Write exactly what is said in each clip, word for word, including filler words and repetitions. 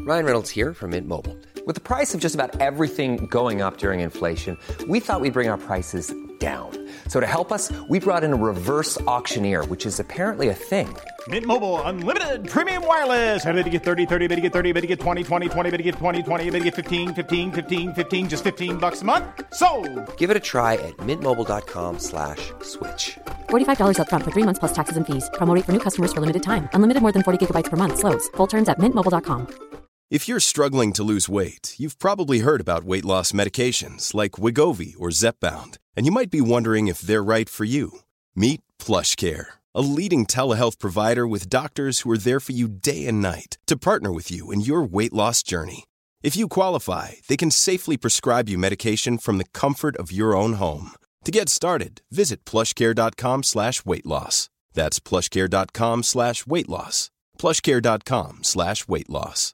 Ryan Reynolds here from Mint Mobile. With the price of just about everything going up during inflation, we thought we'd bring our prices down. So to help us, we brought in a reverse auctioneer, which is apparently a thing. Mint Mobile Unlimited Premium Wireless. How to get thirty, thirty, how to get thirty, how to get twenty, twenty, twenty, how to get twenty, twenty, how to get fifteen, fifteen, fifteen, fifteen, just fifteen bucks a month? Sold! Give it a try at mintmobile.com slash switch. forty-five dollars up front for three months plus taxes and fees. Promo rate for new customers for limited time. Unlimited more than forty gigabytes per month. Slows full terms at mint mobile dot com. If you're struggling to lose weight, you've probably heard about weight loss medications like Wegovy or Zepbound, and you might be wondering if they're right for you. Meet PlushCare, a leading telehealth provider with doctors who are there for you day and night to partner with you in your weight loss journey. If you qualify, they can safely prescribe you medication from the comfort of your own home. To get started, visit plushcare.com slash weight loss. That's plushcare.com slash weight loss. plushcare.com slash weight loss.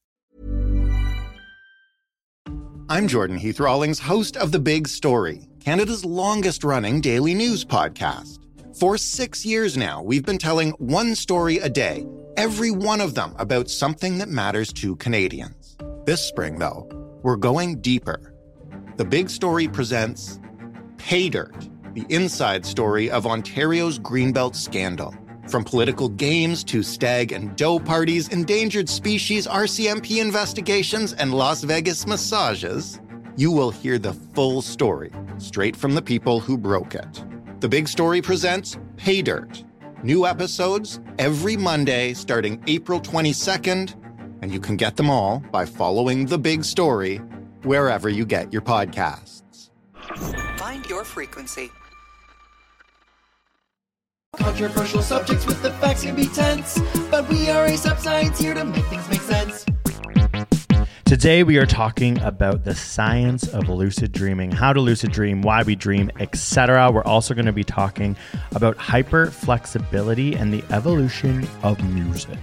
I'm Jordan Heath Rawlings, host of The Big Story, Canada's longest-running daily news podcast. For six years now, we've been telling one story a day, every one of them about something that matters to Canadians. This spring, though, we're going deeper. The Big Story presents Pay Dirt, the inside story of Ontario's Greenbelt scandal. From political games to stag and doe parties, endangered species R C M P investigations, and Las Vegas massages, you will hear the full story, straight from the people who broke it. The Big Story presents Pay Dirt. New episodes every Monday starting April twenty-second, and you can get them all by following The Big Story wherever you get your podcasts. Find your frequency. Controversial subjects with the facts can be tense, but we are Aesop Science here to make things make sense. Today we are talking about the science of lucid dreaming, how to lucid dream, why we dream, et cetera. We're also going to be talking about hyperflexibility and the evolution of music.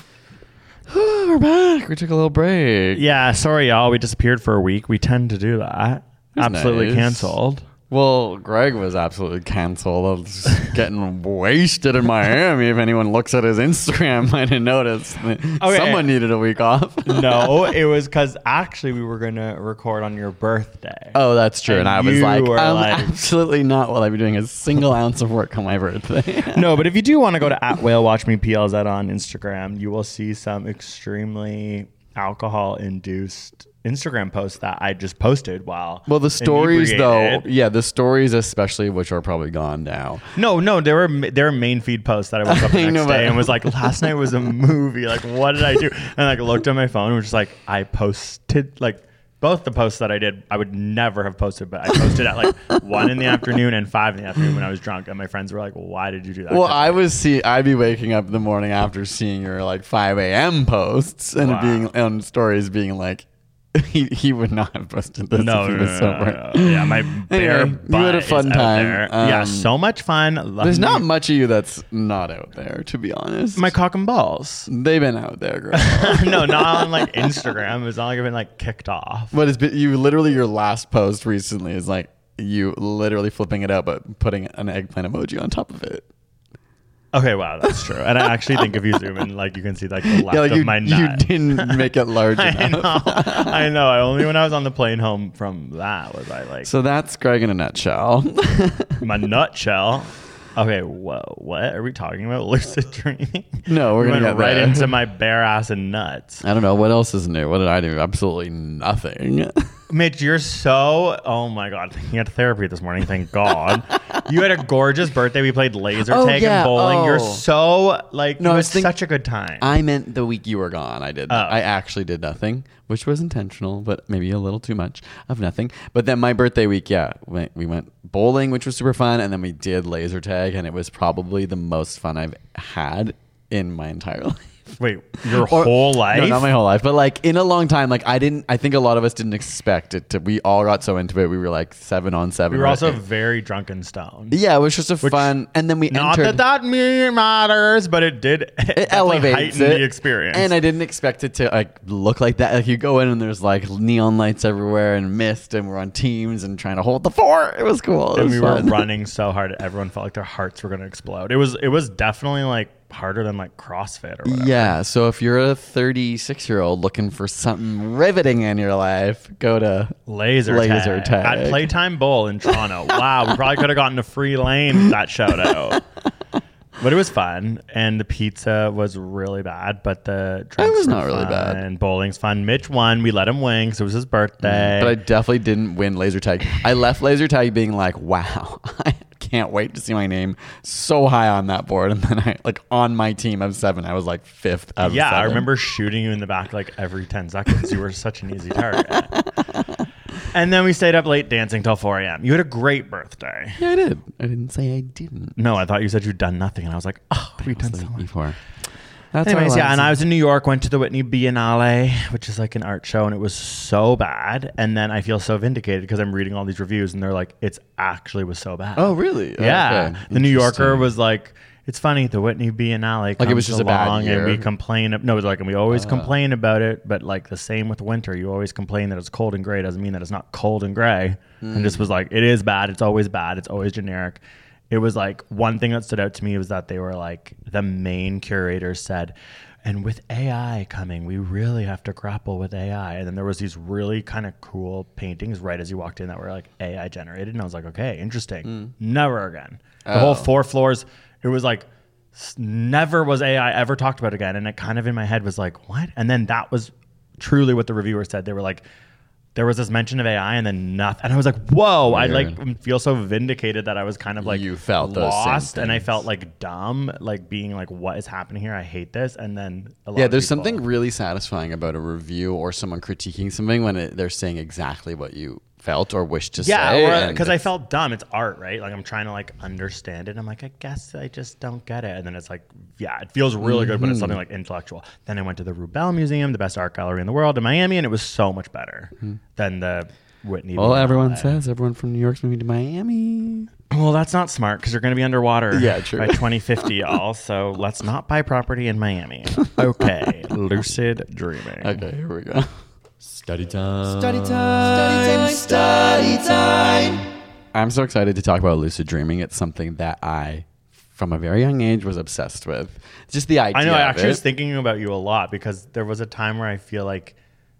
We're back. We took a little break. Yeah, sorry y'all. We disappeared for a week. We tend to do that. Absolutely nice. Canceled. Well, Greg was absolutely canceled. I was getting wasted in Miami. If anyone looks at his Instagram, might have noticed. Okay. Someone needed a week off. No, it was because actually we were going to record on your birthday. Oh, that's true. And, and I was like, I'm like, absolutely not will I be doing a single ounce of work on my birthday. No, but if you do want to go to at Whale Watch Me P L Z on Instagram, you will see some extremely alcohol-induced Instagram posts that I just posted while well the stories though yeah the stories especially, which are probably gone now. No no there were there were main feed posts that I woke up the next know, day and was like, last night was a movie, like what did I do? And like looked at my phone and was just like, I posted like both the posts that I did I would never have posted, but I posted at like one in the afternoon and five in the afternoon when I was drunk, and my friends were like, well, why did you do that? Well, I was see I'd be waking up the morning after seeing your like five a.m. posts and wow. being on stories being like, He he would not have posted this no, if he no, was no, sober. No, no. Yeah, my bare anyway, butt you had a fun time. Um, yeah, so much fun. Love there's me. not much of you that's not out there, to be honest. My cock and balls. They've been out there, girl. No, not on like Instagram. It's not like I've been like kicked off. But it's been, you literally, your last post recently is like you literally flipping it out, but putting an eggplant emoji on top of it. Okay, wow, that's true. And I actually think if you zoom in, like you can see like the left yeah, like of you, my nut. You didn't make it large enough. I know. I know. I only when I was on the plane home from that was I like. So that's Greg in a nutshell. My nutshell. Okay, whoa, what are we talking about? Lucid dreaming? No, we're we gonna went get right there. into my bare ass and nuts. I don't know what else is new. What did I do? Absolutely nothing. Mitch, you're so, oh my God. You had therapy this morning, thank God. You had a gorgeous birthday. We played laser oh, tag yeah. and bowling. Oh. You're so, like, no, you I had was thinking, such a good time. I meant the week you were gone. I did. Oh. I actually did nothing, which was intentional, but maybe a little too much of nothing. But then my birthday week, yeah, we, we went bowling, which was super fun. And then we did laser tag, and it was probably the most fun I've had in my entire life. Wait, your or, whole life? No, not my whole life, but like in a long time. Like I didn't. I think a lot of us didn't expect it to. We all got so into it. We were like seven on seven. We were right? also very drunk and stoned. Yeah, it was just a Which, fun. And then we not entered. that that matters, but it did. It, it elevates heightened it. the experience. And I didn't expect it to like look like that. Like you go in and there's like neon lights everywhere and mist, and we're on teams and trying to hold the fort. It was cool. It and was we fun. were running so hard, everyone felt like their hearts were going to explode. It was. It was definitely like harder than like CrossFit or whatever. Yeah. So if you're a thirty-six year old looking for something riveting in your life, go to Laser, Laser tag. Tag At Playtime Bowl in Toronto. Wow. We probably could have gotten a free lane with that shout out. But it was fun, and the pizza was really bad, but the drinks It was were not really fun, bad. and bowling's fun. Mitch won. We let him win because it was his birthday. But I definitely didn't win laser tag. I left laser tag being like, wow, I can't wait to see my name so high on that board. And then I, like, on my team of seven, I was like fifth out of yeah, seven. I remember shooting you in the back like every ten seconds. You were such an easy target. And then we stayed up late dancing till four a.m. You had a great birthday. Yeah, I did. I didn't say I didn't. No, I thought you said you'd done nothing. And I was like, oh, we've done so much. Before. That's Anyways, our yeah, and lives. I was in New York, went to the Whitney Biennale, which is like an art show, and it was so bad. And then I feel so vindicated because I'm reading all these reviews, and they're like, it's actually was so bad. Oh, really? Yeah. Okay. The New Yorker Interesting. was like, it's funny, the Whitney Biennale Like it was comes just a bad along year? and we complain. No, it was like, and we always complain about it, but like the same with winter. You always complain that it's cold and gray. Doesn't mean that it's not cold and gray. And just was like, it is bad. It's always bad. It's always generic. It was like, one thing that stood out to me was that they were like, the main curator said, and with A I coming, we really have to grapple with A I. And then there was these really kind of cool paintings right as you walked in that were like A I generated. And I was like, okay, interesting. Mm. Never again. The Oh. whole four floors, it was like, s- never was A I ever talked about again. And it kind of in my head was like, what? And then that was truly what the reviewer said. They were like, there was this mention of A I and then nothing. And I was like, whoa, I Weird. like feel so vindicated that I was kind of like You felt those same lost and I things. felt like dumb, like being like, what is happening here? I hate this. And then a lot Yeah, of there's people- something really satisfying about a review or someone critiquing something when it, they're saying exactly what you felt or wished to yeah, say. or and because I it's- felt dumb. It's art, right? Like I'm trying to like understand it. I'm like, I guess I just don't get it. And then it's like, yeah, it feels really good, but it's something like intellectual. Then I went to the Rubel Museum, the best art gallery in the world in Miami, and it was so much better than the Whitney. Well, Biennale. everyone says everyone from New York's moving to Miami. Well, that's not smart because you're going to be underwater Yeah, true. by twenty fifty, y'all. So let's not buy property in Miami. Okay, lucid dreaming. Okay, here we go. Study time. Study time, study time. I'm so excited to talk about lucid dreaming. It's something that I, from a very young age, was obsessed with. Just the idea I know. I of actually it. was thinking about you a lot because there was a time where I feel like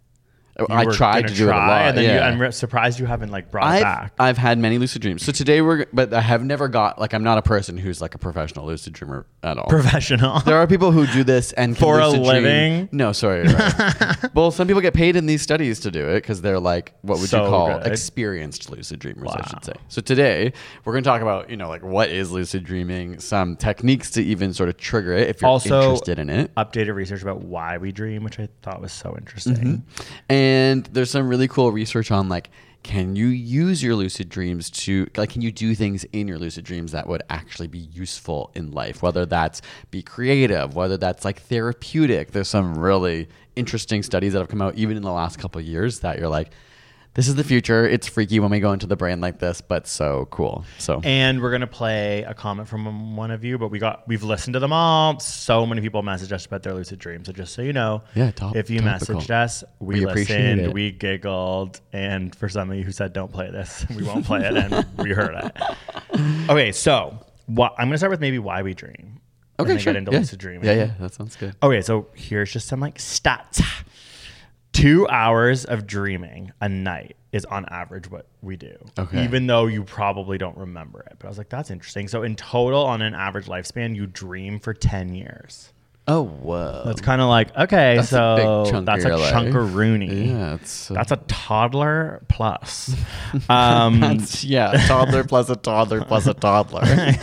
you I were tried gonna to do it a try, lot. and then yeah. you, I'm re- surprised you haven't like brought it I've, back. I've had many lucid dreams. So today we're, but I have never got, like, I'm not a person who's like a professional lucid dreamer at all. Professional. There are people who do this and can For a lucid dream- living? No, sorry. Right. Well, some people get paid in these studies to do it because they're like, what would So you call good. experienced lucid dreamers, I should Wow. say. So today we're going to talk about, you know, like what is lucid dreaming, some techniques to even sort of trigger it if you're Also, interested in it. updated research about why we dream, which I thought was so interesting. And there's some really cool research on like, can you use your lucid dreams to, like, can you do things in your lucid dreams that would actually be useful in life? Whether that's be creative, whether that's like therapeutic. There's some really interesting studies that have come out even in the last couple of years that you're like, this is the future. It's freaky when we go into the brain like this, but so cool. So And we're gonna play a comment from one of you, but we got we've listened to them all. So many people messaged us about their lucid dreams. So just so you know, Yeah, top- if you topical. messaged us, we, We appreciate listened, it. we giggled, and for some of you who said don't play this, we won't play it, and we heard it. Okay, so what I'm gonna start with maybe why we dream. okay, and then sure. Get into yeah. lucid dreaming. yeah, yeah, that sounds good. Okay, so here's just some like stats. Two hours of dreaming a night is on average what we do. Okay. Even though you probably don't remember it. But I was like, that's interesting. So in total, on an average lifespan, you dream for ten years. Oh, whoa. That's kind of like, okay, That's a so big chunk that's of a your chunk life. of Rooney. Yeah, it's, uh, That's a toddler plus. Um, That's, yeah, a toddler plus a toddler plus a toddler.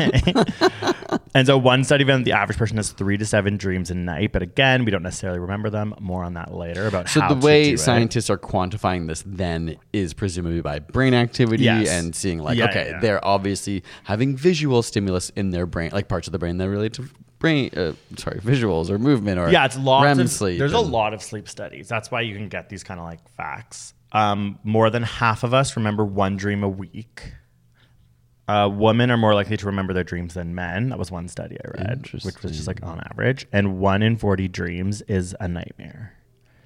And so one study found the average person has three to seven dreams a night. But again, we don't necessarily remember them. More on that later about So how the to do way it. scientists are quantifying this then is presumably by brain activity Yes. and seeing like, Yeah, okay, yeah, yeah. they're obviously having visual stimulus in their brain, like parts of the brain that relate to brain, uh, sorry, visuals or movement or Yeah, it's lots REM of sleep. There's a and- lot of sleep studies. That's why you can get these kind of like facts. Um, more than half of us remember one dream a week. Uh, women are more likely to remember their dreams than men. That was one study I read, which was just like on average. And one in forty dreams is a nightmare.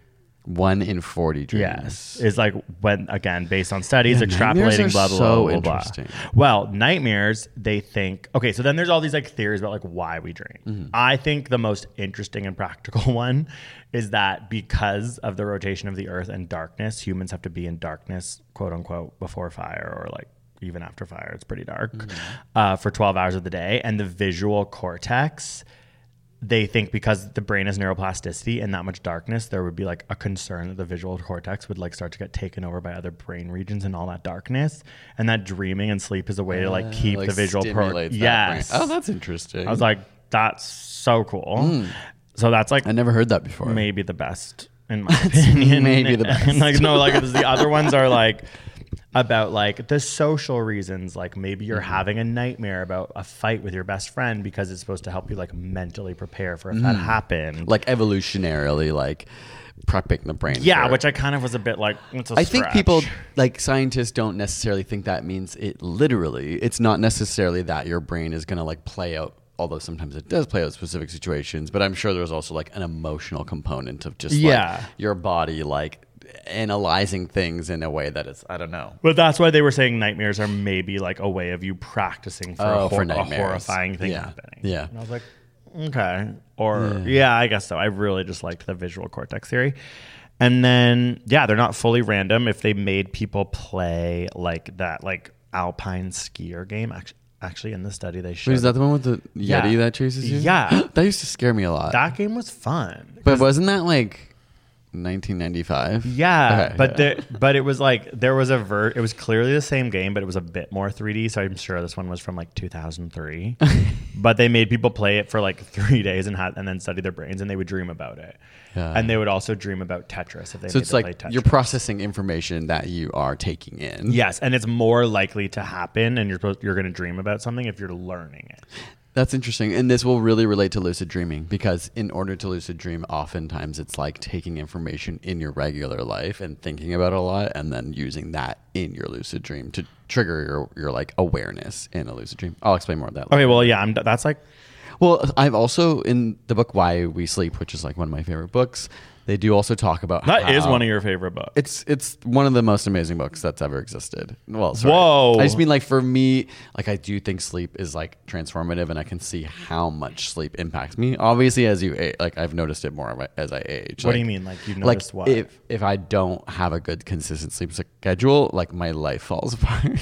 One in forty dreams. Yes. Is like when, again, based on studies, Yeah, nightmares extrapolating, are blah, blah, so blah, blah, blah. interesting. Well, nightmares, they think, okay, so then there's all these like theories about like why we dream. Mm-hmm. I think the most interesting and practical one is that because of the rotation of the earth and darkness, humans have to be in darkness, quote unquote, before fire or like even after fire. It's pretty dark mm-hmm. uh, for twelve hours of the day. And the visual cortex, they think because the brain has neuroplasticity and that much darkness, there would be like a concern that the visual cortex would like start to get taken over by other brain regions and all that darkness. And that dreaming and sleep is a way uh, to like keep like the visual cortex. Yes. Oh, that's interesting. I was like, that's so cool. Mm. So that's like, I never heard that before. Maybe the best in my opinion. Maybe the best. And like, no, like the other ones are like, about like the social reasons, like maybe you're mm-hmm. having a nightmare about a fight with your best friend because it's supposed to help you like mentally prepare for if mm. that happened, like evolutionarily, like prepping the brain. Yeah, for which I kind of was a bit like, it's a I stretch. think people, like scientists, don't necessarily think that means it literally. It's not necessarily that your brain is going to like play out, although sometimes it does play out specific situations, but I'm sure there's also like an emotional component of just yeah. like your body like analyzing things in a way that is, I don't know. But that's why they were saying nightmares are maybe like a way of you practicing for, oh, a, hor- for a horrifying thing yeah. happening. Yeah. And I was like, okay. Or, yeah. yeah, I guess so. I really just liked the visual cortex theory. And then, yeah, they're not fully random. If they made people play like that, like alpine skier game, actually, actually in the study they showed. Wait, is that the one with the Yeti yeah. that chases you? Yeah. That used to scare me a lot. That game was fun. But wasn't that like nineteen ninety-five? Yeah, okay, but yeah. the but it was like there was a ver- it was clearly the same game, but it was a bit more three D. So I'm sure this one was from like two thousand three. But they made people play it for like three days and had and then study their brains, and they would dream about it. Yeah. And they would also dream about Tetris if they. So made it's them like play Tetris. You're processing information that you are taking in. Yes, and it's more likely to happen, and you're supposed, you're going to dream about something if you're learning it. That's interesting. And this will really relate to lucid dreaming, because in order to lucid dream, oftentimes it's like taking information in your regular life and thinking about it a lot and then using that in your lucid dream to trigger your, your like awareness in a lucid dream. I'll explain more of that later. Okay, well, yeah, I'm, that's like... Well, I've also, in the book Why We Sleep, which is like one of my favorite books, they do also talk about that how is one of your favorite books. It's it's one of the most amazing books that's ever existed. Well, sorry. Whoa. I just mean like for me, like I do think sleep is like transformative, and I can see how much sleep impacts me. Obviously, as you age, like I've noticed it more as I age. What like, do you mean? Like you've like noticed what? If if I don't have a good consistent sleep schedule, like my life falls apart.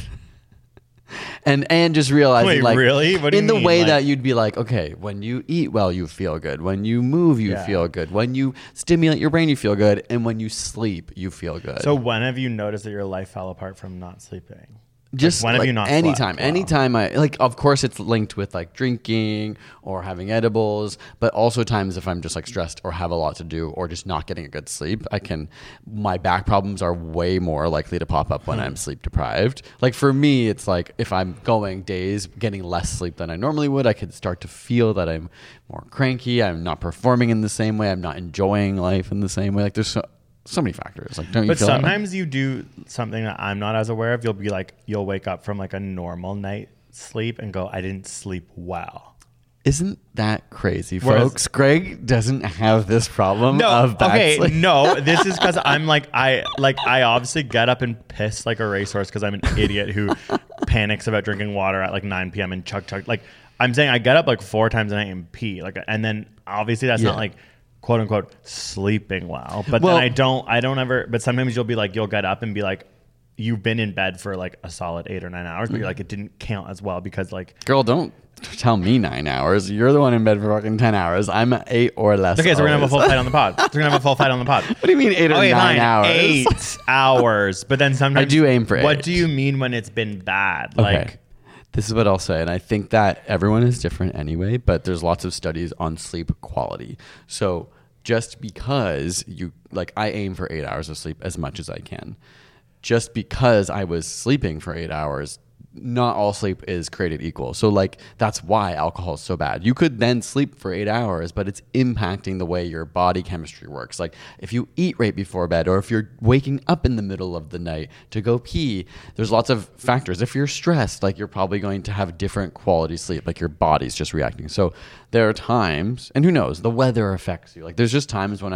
And and just realizing, Wait, like, really? What do in you the mean? way Like- that you'd be like, okay, when you eat well, you feel good. When you move, you Yeah. feel good. When you stimulate your brain, you feel good. And when you sleep, you feel good. So when have you noticed that your life fell apart from not sleeping? just Like, when have like you not anytime, slept well? anytime I like, of course it's linked with like drinking or having edibles, but also times if I'm just like stressed or have a lot to do or just not getting a good sleep, I can, my back problems are way more likely to pop up when I'm sleep deprived. Like for me, it's like if I'm going days getting less sleep than I normally would, I could start to feel that I'm more cranky. I'm not performing in the same way. I'm not enjoying life in the same way. Like there's so, so many factors. Like, don't you But feel that way? sometimes you do something that I'm not as aware of. You'll be like, you'll wake up from like a normal night sleep and go, I didn't sleep well. Isn't that crazy, Whereas- folks? Greg doesn't have this problem No, of bad okay, sleep. no. This is because I'm like I like I obviously get up and piss like a racehorse because I'm an idiot who panics about drinking water at like nine p.m. and chug chug. Like I'm saying, I get up like four times a night and pee. Like, and then obviously that's Yeah. not like quote unquote sleeping well. But Well- then I don't I don't ever. But sometimes you'll be like you'll get up and be like you've been in bed for like a solid eight or nine hours, but you're like it didn't count as well because like. Girl, don't tell me nine hours. You're the one in bed for fucking ten hours. I'm eight or less. Okay, so we're gonna have a full always. fight on the pod. We're gonna have a full fight on the pod. What do you mean eight or Okay, nine fine. hours? Eight hours. But then sometimes I do aim for What eight. do you mean when it's been bad? Okay. Like This is what I'll say, and I think that everyone is different anyway, but there's lots of studies on sleep quality. So just because you, like I aim for eight hours of sleep as much as I can. Just because I was sleeping for eight hours, not all sleep is created equal. So like that's why alcohol is so bad. You could then sleep for eight hours, but it's impacting the way your body chemistry works. Like if you eat right before bed, or if you're waking up in the middle of the night to go pee, there's lots of factors. If you're stressed, like you're probably going to have different quality sleep, like your body's just reacting. So there are times, and who knows, the weather affects you. Like there's just times when I've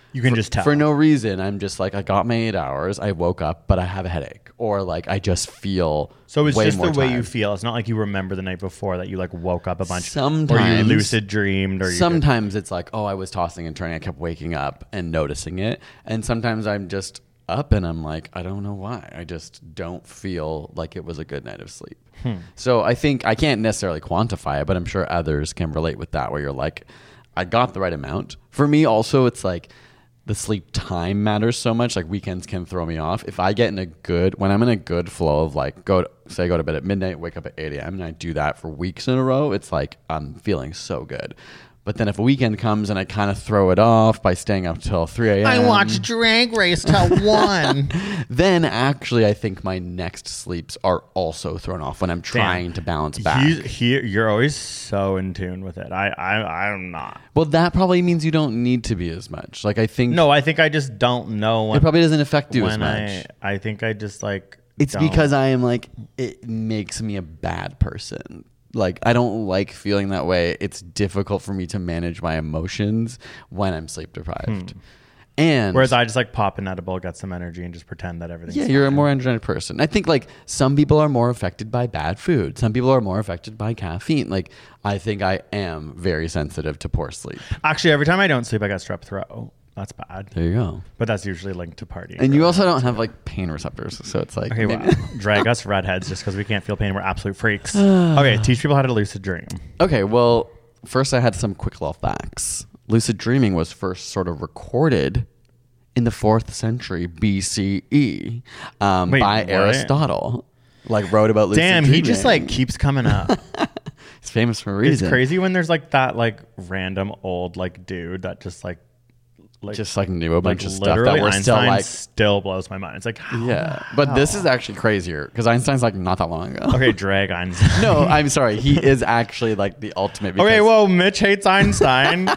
You can for, just tell. For no reason. I'm just like, I got my eight hours. I woke up, but I have a headache. Or like, I just feel So it's way just more the way tired. you feel. It's not like you remember the night before that you like woke up a bunch. Sometimes. Or you lucid dreamed. Or you Sometimes it's like, oh, I was tossing and turning. I kept waking up and noticing it. And sometimes I'm just up and I'm like, I don't know why. I just don't feel like it was a good night of sleep. Hmm. So I think I can't necessarily quantify it, but I'm sure others can relate with that where you're like, I got the right amount. For me also, it's like the sleep time matters so much. Like weekends can throw me off. If I get in a good, when I'm in a good flow of like, go to, say I go to bed at midnight, wake up at eight a.m. and I do that for weeks in a row, it's like I'm feeling so good. But then if a weekend comes and I kind of throw it off by staying up till three a.m. I watch Drag Race till one. Then actually I think my next sleeps are also thrown off when I'm trying Damn. to balance back. He's, he, you're always so in tune with it. I, I, I'm not. Well, that probably means you don't need to be as much. Like I think... No, I think I just don't know. When, it probably doesn't affect you when as much. I, I think I just like... It's don't. because I am like, it makes me a bad person. Like, I don't like feeling that way. It's difficult for me to manage my emotions when I'm sleep deprived. Hmm. And whereas I just like pop an edible, get some energy, and just pretend that everything's yeah, fine. You're a more energetic person. I think like some people are more affected by bad food. Some people are more affected by caffeine. Like I think I am very sensitive to poor sleep. Actually, every time I don't sleep, I get strep throat. That's bad. There you go. But that's usually linked to partying. And you also don't have like pain receptors, so it's like okay, well, drag us redheads just because we can't feel pain. We're absolute freaks. Okay, teach people how to lucid dream. Okay, well, first I had some quick little facts. Lucid dreaming was first sort of recorded in the fourth century B C E um, Wait, by what? Aristotle. Like wrote about lucid Damn, dreaming. he just like keeps coming up. He's famous for a reason. It's crazy when there's like that like random old like dude that just like like just like knew a bunch like, of stuff that we're Einstein still like still blows my mind. It's like how, yeah, but this is actually crazier because Einstein's like not that long ago. Okay, drag Einstein. No, I'm sorry. He is actually like the ultimate. Because okay, well, Mitch hates Einstein.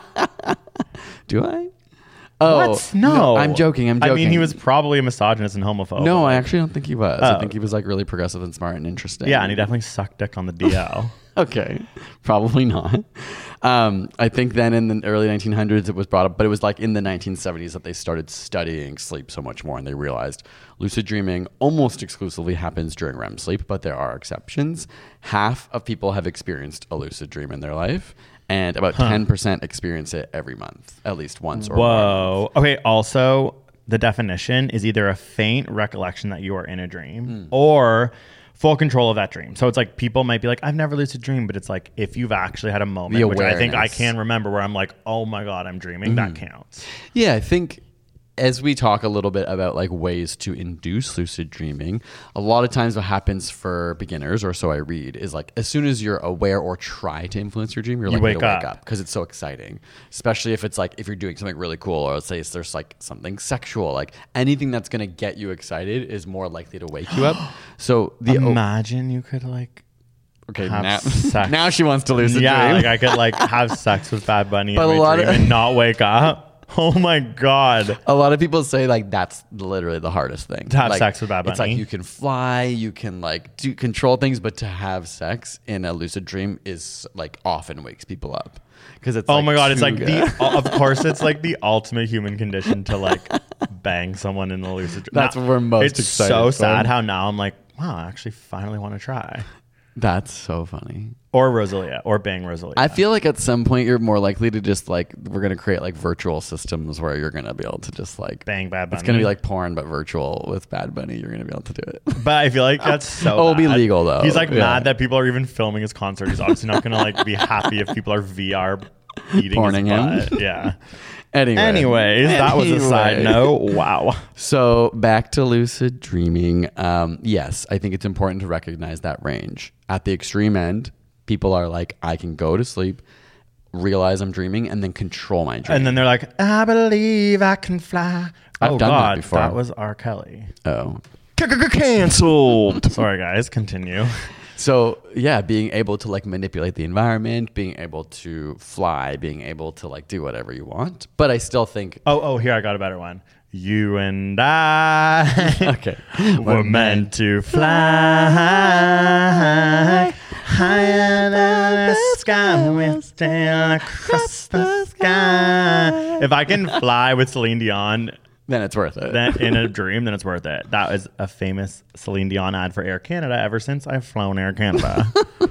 Do I? Oh what? No. no, I'm joking. I'm joking. I mean, he was probably a misogynist and homophobe. No, I actually don't think he was. Oh. I think he was like really progressive and smart and interesting. Yeah, and he definitely sucked dick on the D L. Okay, probably not. Um, I think then in the early nineteen hundreds it was brought up, but it was like in the nineteen seventies that they started studying sleep so much more, and they realized lucid dreaming almost exclusively happens during R E M sleep, but there are exceptions. Half of people have experienced a lucid dream in their life, and about huh. ten percent experience it every month, at least once or Whoa. More. Okay, also, the definition is either a faint recollection that you are in a dream mm. or full control of that dream. So it's like people might be like, I've never lucid dreamed, but it's like if you've actually had a moment, which I think I can remember where I'm like, oh my God, I'm dreaming, mm. that counts. Yeah, I think as we talk a little bit about like ways to induce lucid dreaming, a lot of times what happens for beginners, or so I read, is like as soon as you're aware or try to influence your dream, you're you likely wake to wake up. up because it's so exciting. Especially if it's like if you're doing something really cool, or let's say there's like something sexual, like anything that's gonna get you excited is more likely to wake you up. So the imagine o- you could like okay have now, sex. now she wants to lucid yeah, dream. like I could like have sex with Bad Bunny but in a my lot dream of- and not wake up. Oh my God. A lot of people say like that's literally the hardest thing. To have like, sex with Bad Bunny. It's like you can fly, you can like do control things, but to have sex in a lucid dream is like often wakes people up. Because it's oh like my God, it's like good. the of course it's like the ultimate human condition to like bang someone in the lucid dream. That's what we're most it's excited so for. sad how now I'm like, wow, I actually finally want to try. That's so funny. Or Rosalia, or bang Rosalia. I feel like at some point you're more likely to just like, we're going to create like virtual systems where you're going to be able to just like bang Bad Bunny. It's going to be like porn, but virtual with Bad Bunny. You're going to be able to do it. But I feel like that's so Oh, it'll be bad. legal though. He's like Yeah. mad that people are even filming his concert. He's obviously not going to like be happy if people are V R eating Porning his him. butt. Yeah. Anyway. Anyways, that was a Anyway. side note. Wow. So back to lucid dreaming. Um, yes, I think it's important to recognize that range. At the extreme end, people are like, I can go to sleep, realize I'm dreaming, and then control my dream. And then they're like, I believe I can fly. I've oh done God, that before. That was R. Kelly. Oh. Canceled. Sorry, guys. Continue. So yeah, being able to like manipulate the environment, being able to fly, being able to like do whatever you want. But I still think Oh, oh, here I got a better one. You and I okay. were meant to fly higher than the sky, we'll sail across the sky. If I can fly with Celine Dion, then it's worth it. Then in a dream, then it's worth it. That was a famous Celine Dion ad for Air Canada ever since I've flown Air Canada.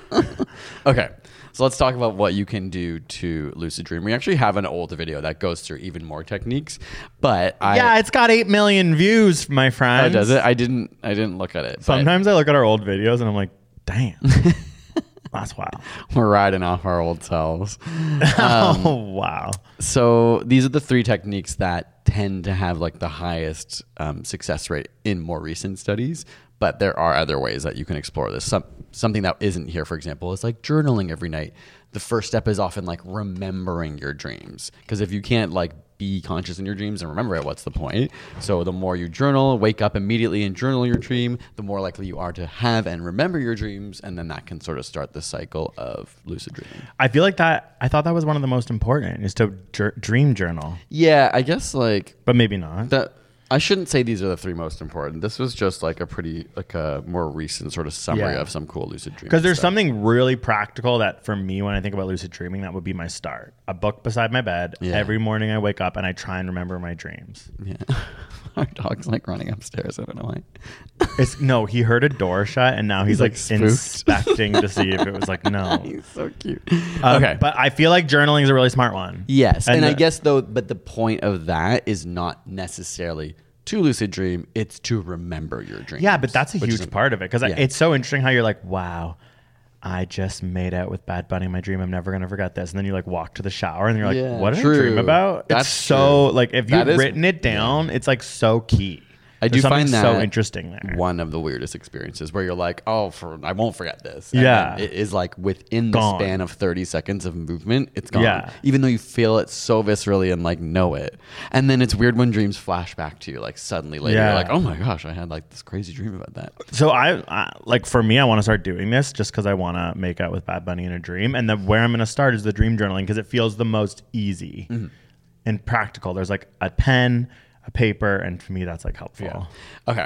Okay, so let's talk about what you can do to lucid dream. We actually have an old video that goes through even more techniques, but I, yeah, it's got eight million views, my friend. Oh, does it? I didn't. I didn't look at it. Sometimes I look at our old videos and I'm like, damn, that's wild. We're riding off our old selves. Um, oh wow! So these are the three techniques that tend to have like the highest um, success rate in more recent studies. But there are other ways that you can explore this. Some, something that isn't here, for example, is like journaling every night. The first step is often like remembering your dreams. Because if you can't like be conscious in your dreams and remember it, what's the point? So the more you journal, wake up immediately and journal your dream, the more likely you are to have and remember your dreams. And then that can sort of start the cycle of lucid dreaming. I feel like that, I thought that was one of the most important, is to dr- dream journal. Yeah, I guess like... But maybe not. That. I shouldn't say these are the three most important. This was just like a pretty, like a more recent sort of summary Yeah. of some cool lucid dreaming. Because there's stuff. something really practical that for me, when I think about lucid dreaming, that would be my start. A book beside my bed. Yeah. Every morning I wake up and I try and remember my dreams. Yeah. Our dog's like running upstairs. I don't know why. It's no, he heard a door shut and now he's, He's, like, like, spooked. inspecting to see if it was like, no. He's so cute. Um, Okay. But I feel like journaling is a really smart one. Yes. And, And I the- guess though, but the point of that is not necessarily to lucid dream. It's to remember your dreams. Yeah, but that's a which huge is- part of it. Because yeah. it's so interesting how you're like, wow, I just made out with Bad Bunny in my dream. I'm never going to forget this. And then you like walk to the shower and you're like, Yeah, what did true. I dream about? That's it's so true. like, if That you've is- written it down, it's like so key. I There's do something find that so interesting there. one of the weirdest experiences where you're like, oh, for I won't forget this. And Yeah. then it is like within the Gone. span of thirty seconds of movement, it's gone. Yeah. Even though you feel it so viscerally and like know it. And then it's weird when dreams flash back to you like suddenly later. Yeah. You're like, oh my gosh, I had like this crazy dream about that. So I, I like for me, I want to start doing this just because I want to make out with Bad Bunny in a dream. And the where I'm going to start is the dream journaling because it feels the most easy Mm-hmm. and practical. There's like a pen, a paper, and for me that's like helpful. Yeah. Okay.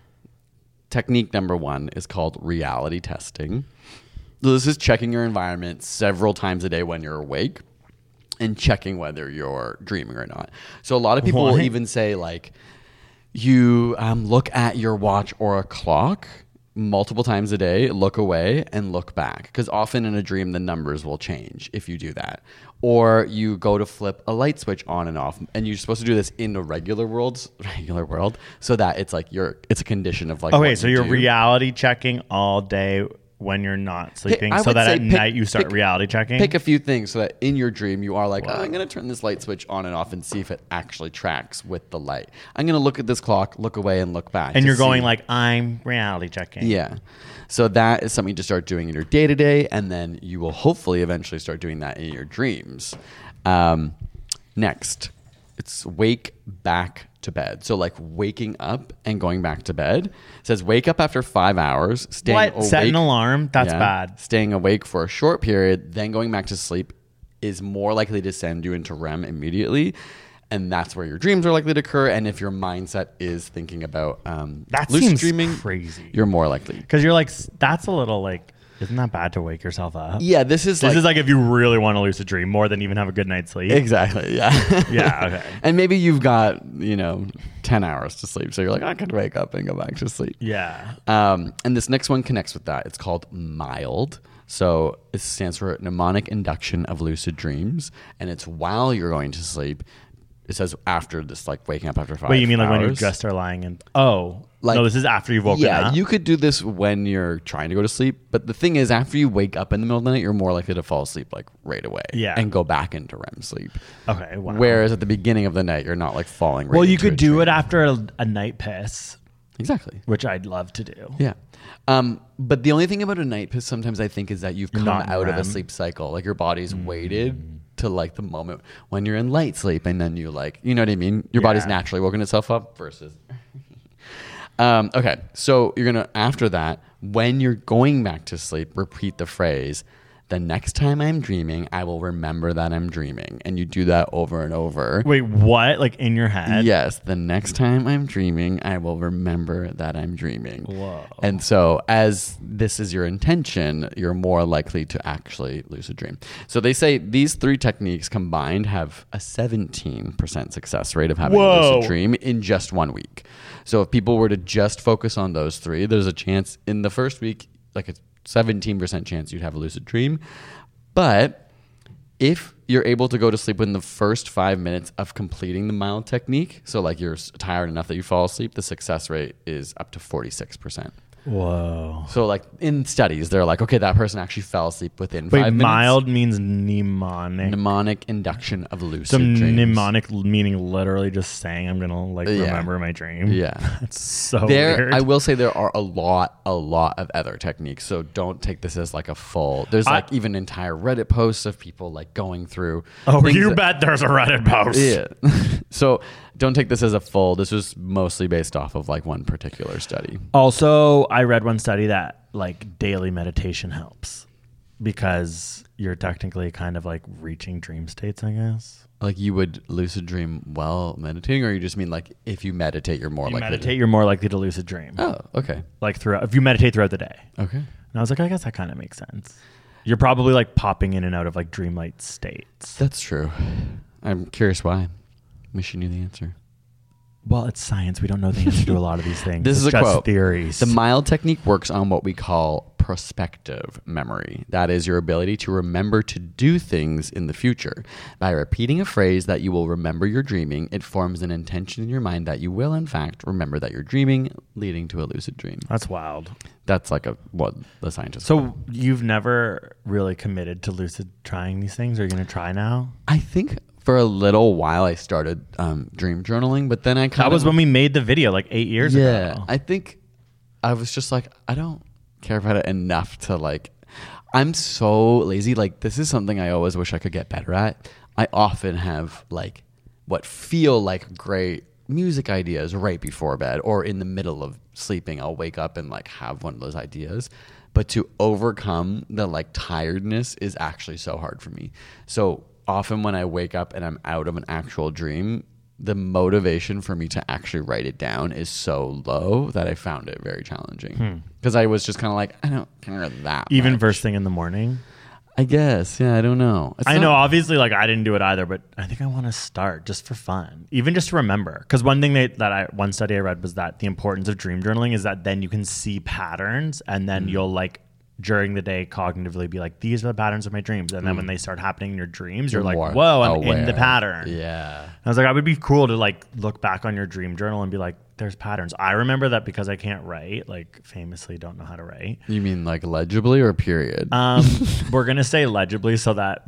Technique number one is called reality testing. So this is checking your environment several times a day when you're awake and checking whether you're dreaming or not. So a lot of people will What? even say like you um, look at your watch or a clock multiple times a day, look away and look back. Because often in a dream, the numbers will change if you do that. Or you go to flip a light switch on and off. And you're supposed to do this in the regular world, regular world, so that it's like you're, it's a condition of like, Okay, what so you you're do. reality checking all day when you're not sleeping, I so would that say at pick- night you start pick- reality checking? Pick a few things so that in your dream you are like, oh, I'm going to turn this light switch on and off and see if it actually tracks with the light. I'm going to look at this clock, look away and look back. and to you're going see- like, I'm reality checking. Yeah. So that is something to start doing in your day to day, and then you will hopefully eventually start doing that in your dreams. Um, next, it's wake back to bed. So like waking up and going back to bed. It says wake up after five hours. Staying What? awake, Set an alarm? That's Yeah. bad. Staying awake for a short period, then going back to sleep is more likely to send you into R E M immediately. And that's where your dreams are likely to occur. And if your mindset is thinking about um, That lucid seems dreaming, crazy. you're more likely. Because you're like, s- that's a little like, isn't that bad to wake yourself up? Yeah, this is This like, is like if you really want to lucid dream more than even have a good night's sleep. exactly, yeah. Yeah, okay. And maybe you've got, you know, ten hours to sleep. So you're like, I could wake up and go back to sleep. Yeah. Um, and this next one connects with that. It's called MILD. So it stands for Mnemonic Induction of Lucid Dreams. And it's while you're going to sleep. It says after this, like waking up after five hours. Wait, you mean like when you just are lying in? Oh, Like- no, this is after you've woken yeah, up. you could do this when you're trying to go to sleep. But the thing is, after you wake up in the middle of the night, you're more likely to fall asleep like right away. Yeah. And go back into R E M sleep. Okay, wow. Whereas at the beginning of the night, you're not like falling right well, you into could a do dream. it after a, a night piss, Exactly. which I'd love to do. Yeah. Um, but the only thing about a night piss sometimes I think is that you've come not in out of R E a M. sleep cycle. Like your body's waited to like the moment when you're in light sleep and then you like, you know what I mean? Your body's Yeah. naturally woken itself up versus. um, okay. So you're going to, after that, when you're going back to sleep, repeat the phrase, the next time I'm dreaming, I will remember that I'm dreaming. And you do that over and over. Wait, what? Like in your head? Yes. The next time I'm dreaming, I will remember that I'm dreaming. Whoa. And so as this is your intention, you're more likely to actually lucid dream. So they say these three techniques combined have a seventeen percent success rate of having Whoa. a lucid dream in just one week. So if people were to just focus on those three, there's a chance in the first week, like a seventeen percent chance you'd have a lucid dream. But if you're able to go to sleep within the first five minutes of completing the mild technique, so like you're tired enough that you fall asleep, the success rate is up to forty-six percent. Whoa. So like in studies, they're like, okay, that person actually fell asleep within Wait, five minutes. mild means mnemonic. Mnemonic induction of lucid So dreams. mnemonic meaning literally just saying I'm gonna like Yeah. remember my dream. Yeah. That's so There, weird. I will say there are a lot, a lot of other techniques. So don't take this as like a full. There's I- like even entire Reddit posts of people like going through. Oh, things you that- bet there's a Reddit post. Yeah. So don't take this as a full. This was mostly based off of like one particular study. Also, I read one study that like daily meditation helps because you're technically kind of like reaching dream states, I guess. Like you would lucid dream while meditating, or you just mean like if you meditate, you're more You likely meditate, to... you're more likely to lucid dream. Oh, okay. Like throughout, if you meditate throughout the day. Okay. And I was like, I guess that kind of makes sense. You're probably like popping in and out of like dreamlight states. That's true. I'm curious why. Wish you knew the answer. Well, it's science. We don't know the answer to a lot of these things. This it's is a just quote. theories. The mild technique works on what we call prospective memory. That is your ability to remember to do things in the future. By repeating a phrase that you will remember you're dreaming, it forms an intention in your mind that you will, in fact, remember that you're dreaming, leading to a lucid dream. That's wild. That's like a what the scientists So call. you've never really committed to lucid trying these things? Are you going to try now? I think for a little while I started um, dream journaling, but then I kind That of... was when we made the video like eight years yeah, ago. I think I was just like, I don't care about it enough to like, I'm so lazy. Like this is something I always wish I could get better at. I often have like what feel like great music ideas right before bed or in the middle of sleeping. I'll wake up and like have one of those ideas. But to overcome the like tiredness is actually so hard for me. So often when I wake up and I'm out of an actual dream, the motivation for me to actually write it down is so low that I found it very challenging. Because I was just kind of like, I don't care that Even much. first thing in the morning? I guess. Yeah, I don't know. It's I not- know, obviously, like I didn't do it either, but I think I want to start just for fun, even just to remember. Because one thing that, that I one study I read was that the importance of dream journaling is that then you can see patterns, and then you'll like during the day cognitively be like, these are the patterns of my dreams, and then when they start happening in your dreams, you're, You're like, more whoa, I'm in aware. the pattern. Yeah. And I was like, I would be cool to like look back on your dream journal and be like, there's patterns. I remember that because I can't write, like famously don't know how to write. You mean like legibly or period? Um, we're going to say legibly so that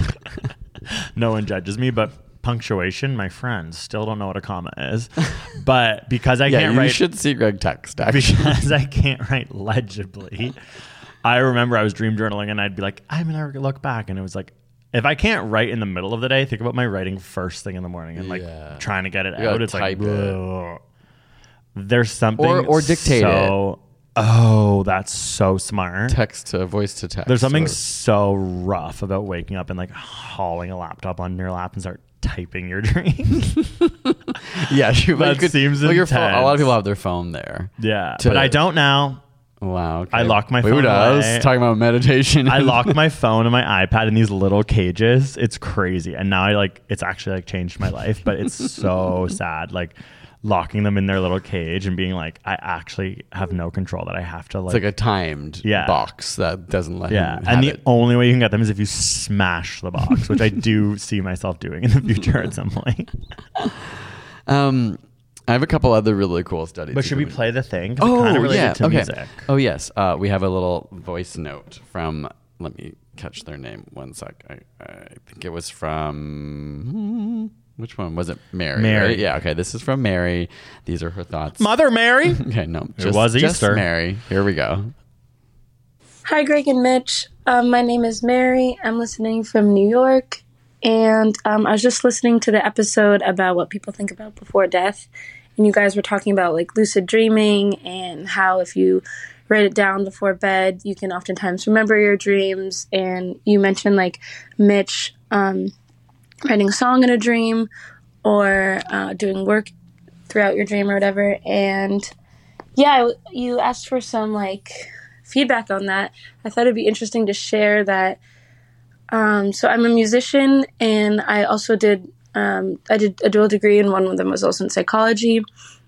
no one judges me, but punctuation, my friends still don't know what a comma is. But because I yeah, can't you write, should see Greg text actually. because I can't write legibly, I remember I was dream journaling and I'd be like, I'm going to look back. And it was like, if I can't write in the middle of the day, think about my writing first thing in the morning and like Yeah. trying to get it You gotta out. It's like, type it. ugh. There's something Or- or dictate so, Oh, that's so smart. Text to voice to text. There's something or- so rough about waking up and like hauling a laptop on your lap and start typing your dreams. yeah, you, That you could, seems well, your phone, a lot of intense. people have their phone there. Yeah, To- but I don't now. Wow. Okay. I lock my Who phone does? away. Talking about meditation. I lock my phone and my iPad in these little cages. It's crazy. And now I like, it's actually like changed my life, but it's so sad. Like locking them in their little cage and being like, I actually have no control, that I have to like, It's like a timed Yeah. box that doesn't let yeah. him have And the it. only way you can get them is if you smash the box, which I do see myself doing in the future at some point. Um, I have a couple other really cool studies. But should we can- play the thing? 'Cause it Oh, kinda related yeah. to Okay. music. Oh, yes. Uh, we have a little voice note from. Let me catch their name. One sec. I, I think it was from. Which one was it? Mary. Mary. Right? Yeah. Okay. This is from Mary. These are her thoughts. Mother Mary. Okay. No. It Just, was just Easter. Mary. Here we go. Hi, Greg and Mitch. Um, my name is Mary. I'm listening from New York. And um, I was just listening to the episode about what people think about before death. And you guys were talking about like lucid dreaming and how if you write it down before bed, you can oftentimes remember your dreams. And you mentioned like Mitch um, writing a song in a dream or uh, doing work throughout your dream or whatever. And yeah, you asked for some like feedback on that. I thought it'd be interesting to share that. Um, so I'm a musician, and I also did um, I did a dual degree, and one of them was also in psychology.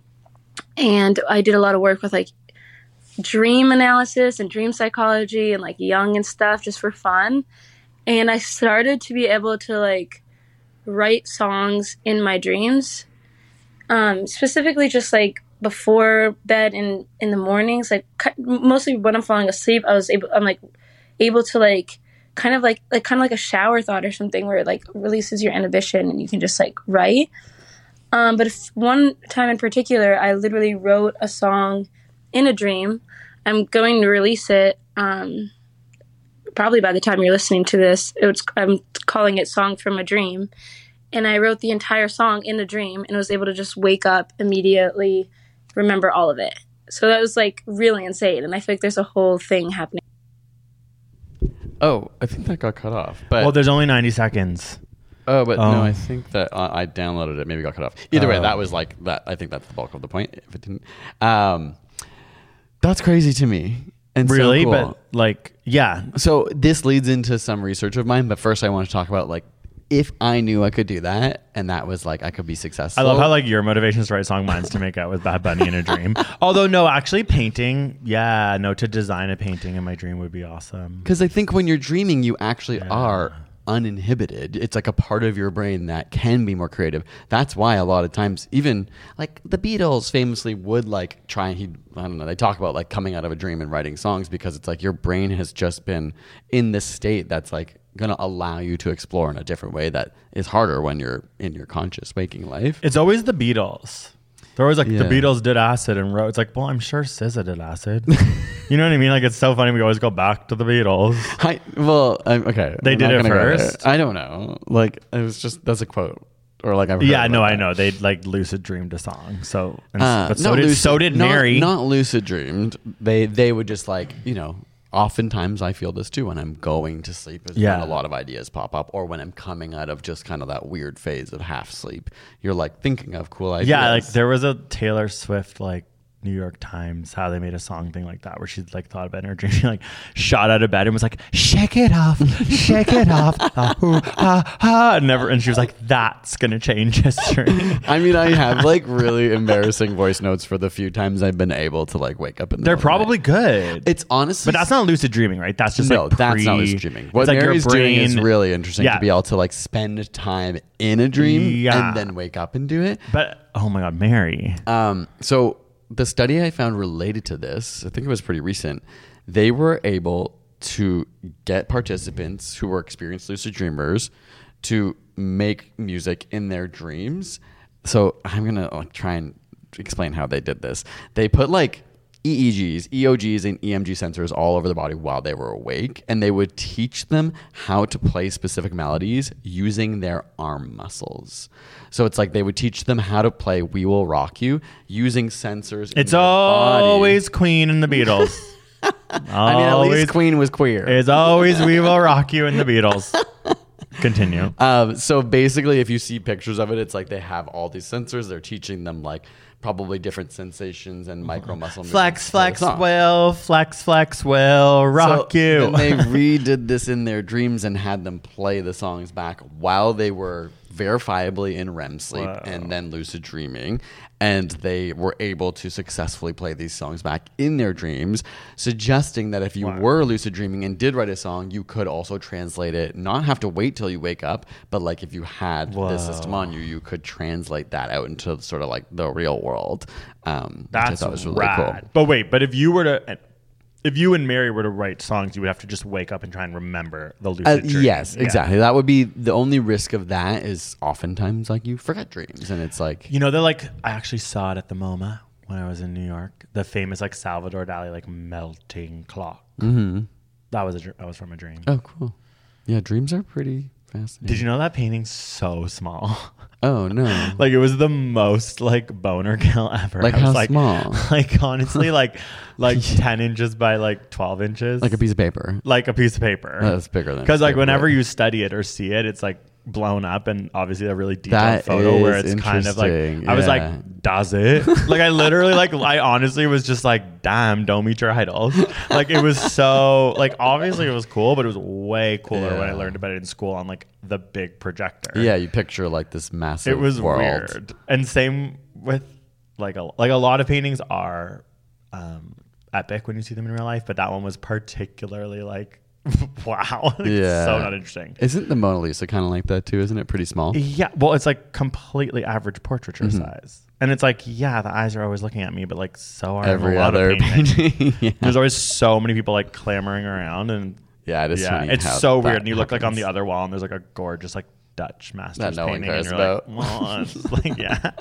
And I did a lot of work with like dream analysis and dream psychology and like Jung and stuff just for fun. And I started to be able to like write songs in my dreams, um, specifically just like before bed and in the mornings, like mostly when I'm falling asleep, I was able, I'm like able to like kind of like, like kind of like a shower thought or something where it like releases your inhibition and you can just like write. Um, but if one time in particular, I literally wrote a song in a dream. I'm going to release it um, probably by the time you're listening to this. It was, I'm calling it Song from a Dream. And I wrote the entire song in a dream and was able to just wake up immediately, remember all of it. So that was like really insane. And I feel like there's a whole thing happening. Oh, I think that got cut off. But well, there's only ninety seconds. Oh, but um, no, I think that uh, I downloaded it. Maybe got cut off. Either uh, way, that was like that. I think that's the bulk of the point. If it didn't, um, that's crazy to me. And really, so cool. But like, yeah. So this leads into some research of mine. But first, I want to talk about like if I knew I could do that, and that was like I could be successful. I love how like your motivation is to write song, mine's to make out with Bad Bunny in a dream. Although no, actually painting, yeah, no, to design a painting in my dream would be awesome. Because I think when you're dreaming, you actually yeah. are. uninhibited. It's like a part of your brain that can be more creative. That's why a lot of times, even like the Beatles famously would like try and he I don't know, they talk about like coming out of a dream and writing songs because it's like your brain has just been in this state that's like going to allow you to explore in a different way that is harder when you're in your conscious waking life. It's always the Beatles. They're always like, Yeah. the Beatles did acid and wrote. It's like, well, I'm sure S Z A did acid. You know what I mean? Like, it's so funny. We always go back to the Beatles. I, well, I'm, okay. They I'm did not it gonna go first? there. I don't know. Like, it was just, that's a quote. Or like I've heard Yeah, no, about I that. know. They like lucid dreamed a song. So, and, Uh, but so not did, lucid- so did not- Mary. Not lucid dreamed. They they would just like, you know, oftentimes I feel this too when I'm going to sleep is Yeah. when a lot of ideas pop up, or when I'm coming out of just kind of that weird phase of half sleep. You're like thinking of cool ideas. Yeah, like there was a Taylor Swift like New York Times how they made a song thing like that where she like thought about it in her dream. She like shot out of bed and was like, shake it off, shake it off, ah, ooh, ah, ah, and never. And she was like, that's gonna change history. I mean, I have like really embarrassing voice notes for the few times I've been able to like wake up in the They're middle of the probably night. good. It's honestly, But that's not lucid dreaming, right? That's just no, like pre- that's not lucid dreaming. What it's like your Mary's doing is brain- really interesting Yeah. to be able to like spend time in a dream Yeah. and then wake up and do it. But oh my god, Mary. Um, so the study I found related to this, I think it was pretty recent. They were able to get participants who were experienced lucid dreamers to make music in their dreams. So I'm gonna like, try and explain how they did this. They put like E E Gs, E O Gs, and E M G sensors all over the body while they were awake, and they would teach them how to play specific melodies using their arm muscles. So it's like they would teach them how to play "We Will Rock You" using sensors. It's in their always body. Queen and the Beatles. I mean, at least Queen was queer. It's always "We Will Rock You" and the Beatles. Continue. Um, so basically, if you see pictures of it, it's like they have all these sensors. They're teaching them like probably different sensations and micro muscle movements. Flex, flex, well. will, flex, flex, will, rock so you. Then they redid this in their dreams and had them play the songs back while they were verifiably in R E M sleep Wow. and then lucid dreaming. And they were able to successfully play these songs back in their dreams, suggesting that if you Wow. were lucid dreaming and did write a song, you could also translate it, not have to wait till you wake up, but like if you had Whoa. this system on you, you could translate that out into sort of like the real world. Um, which I That's thought was really rad. cool. But wait, but if you were to, if you and Mary were to write songs, you would have to just wake up and try and remember the lucid Uh, dream. yes, Yeah. exactly. That would be the only risk of that is oftentimes like you forget dreams, and it's like You know, they're like, I actually saw it at the MoMA when I was in New York. The famous like Salvador Dali like melting clock. mm-hmm. That was a dr- that was from a dream. Oh, cool. Yeah, dreams are pretty fascinating. Did you know that painting's so small? Oh no! Like it was the most like boner kill ever. Like I was how like, small? Like honestly, like like ten inches by like twelve inches. Like a piece of paper. Like a piece of paper. That's bigger than. Because like whenever you study it or see it, it's like blown up, and obviously a really detailed that photo where it's kind of like interesting. I was Yeah. like, does it? Like I literally like I honestly was just like, damn, don't meet your idols. Like it was so like obviously it was cool, but it was way cooler Yeah. when I learned about it in school on like the big projector. Yeah, you picture like this massive. It was world. weird. And same with like a like a lot of paintings are um epic when you see them in real life, but that one was particularly like wow. Like, Yeah, so not interesting. Isn't the Mona Lisa kind of like that too? Isn't it pretty small? Yeah, well, it's like completely average portraiture Mhm. size, and it's like, yeah, the eyes are always looking at me, but like so are Every a lot other of paintings. painting. Yeah. There's always so many people like clamoring around, and Yeah, it is yeah, funny it's how so that weird. And you look like on happens. the other wall, and there's like a gorgeous like Dutch masters That no one painting, cares and you're about. like, well, it's just like yeah.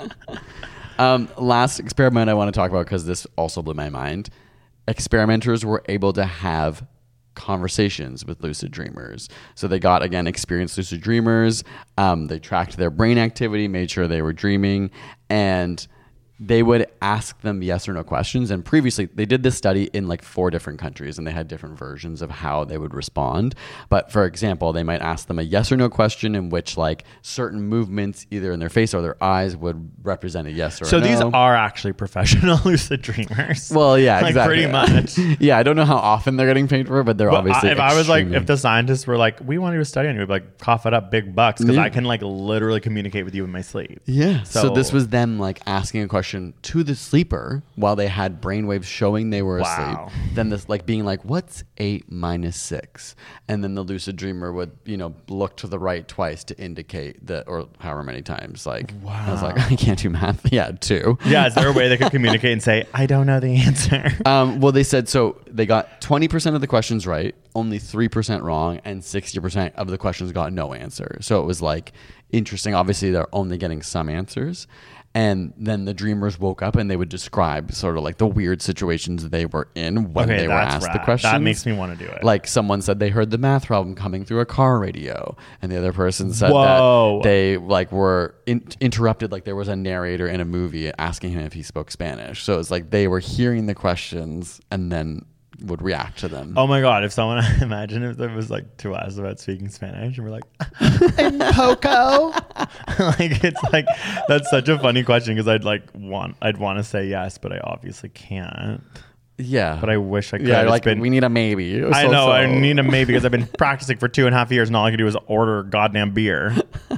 Um, last experiment I want to talk about, because this also blew my mind. Experimenters were able to have conversations with lucid dreamers. So they got, again, experienced lucid dreamers. Um, they tracked their brain activity, made sure they were dreaming, and they would ask them yes or no questions. And previously, they did this study in like four different countries, and they had different versions of how they would respond. But for example, they might ask them a yes or no question in which like certain movements, either in their face or their eyes, would represent a yes or So a no. these are actually professional lucid dreamers. Well, yeah, like exactly. pretty much. Yeah, I don't know how often they're getting paid for it, but they're Well, obviously. I, if I was like, extremely- if the scientists were like, we want to do a study on you, we'd be like, cough it up, big bucks, because Yeah. I can like literally communicate with you in my sleep. Yeah. So, So, this was them like asking a question to the sleeper while they had brainwaves showing they were Wow. asleep. Then this like being like, what's eight minus six? And then the lucid dreamer would, you know, look to the right twice to indicate that, or however many times. Like, wow. I was like, I can't do math. Yeah, two. yeah, is there a way they could communicate and say, I don't know the answer? Um, well, they said so. They got twenty percent of the questions right, only three percent wrong, and sixty percent of the questions got no answer. So it was like interesting. Obviously, they're only getting some answers. And then the dreamers woke up and they would describe sort of like the weird situations they were in when Okay, they were that's asked the rad. questions. That makes me want to do it. Like someone said they heard the math problem coming through a car radio, and the other person said Whoa. that they like were in- interrupted, like there was a narrator in a movie asking him if he spoke Spanish. So it's like they were hearing the questions and then would react to them. Oh my God, if someone, imagine if it was like to us about speaking Spanish and we're like, and Poco. Like, it's like, that's such a funny question because I'd like want, I'd want to say yes, but I obviously can't. Yeah. But I wish I could. Yeah, It's like been- we need a maybe. I So- know, so. I need a maybe because I've been practicing for two and a half years and all I can do is order goddamn beer.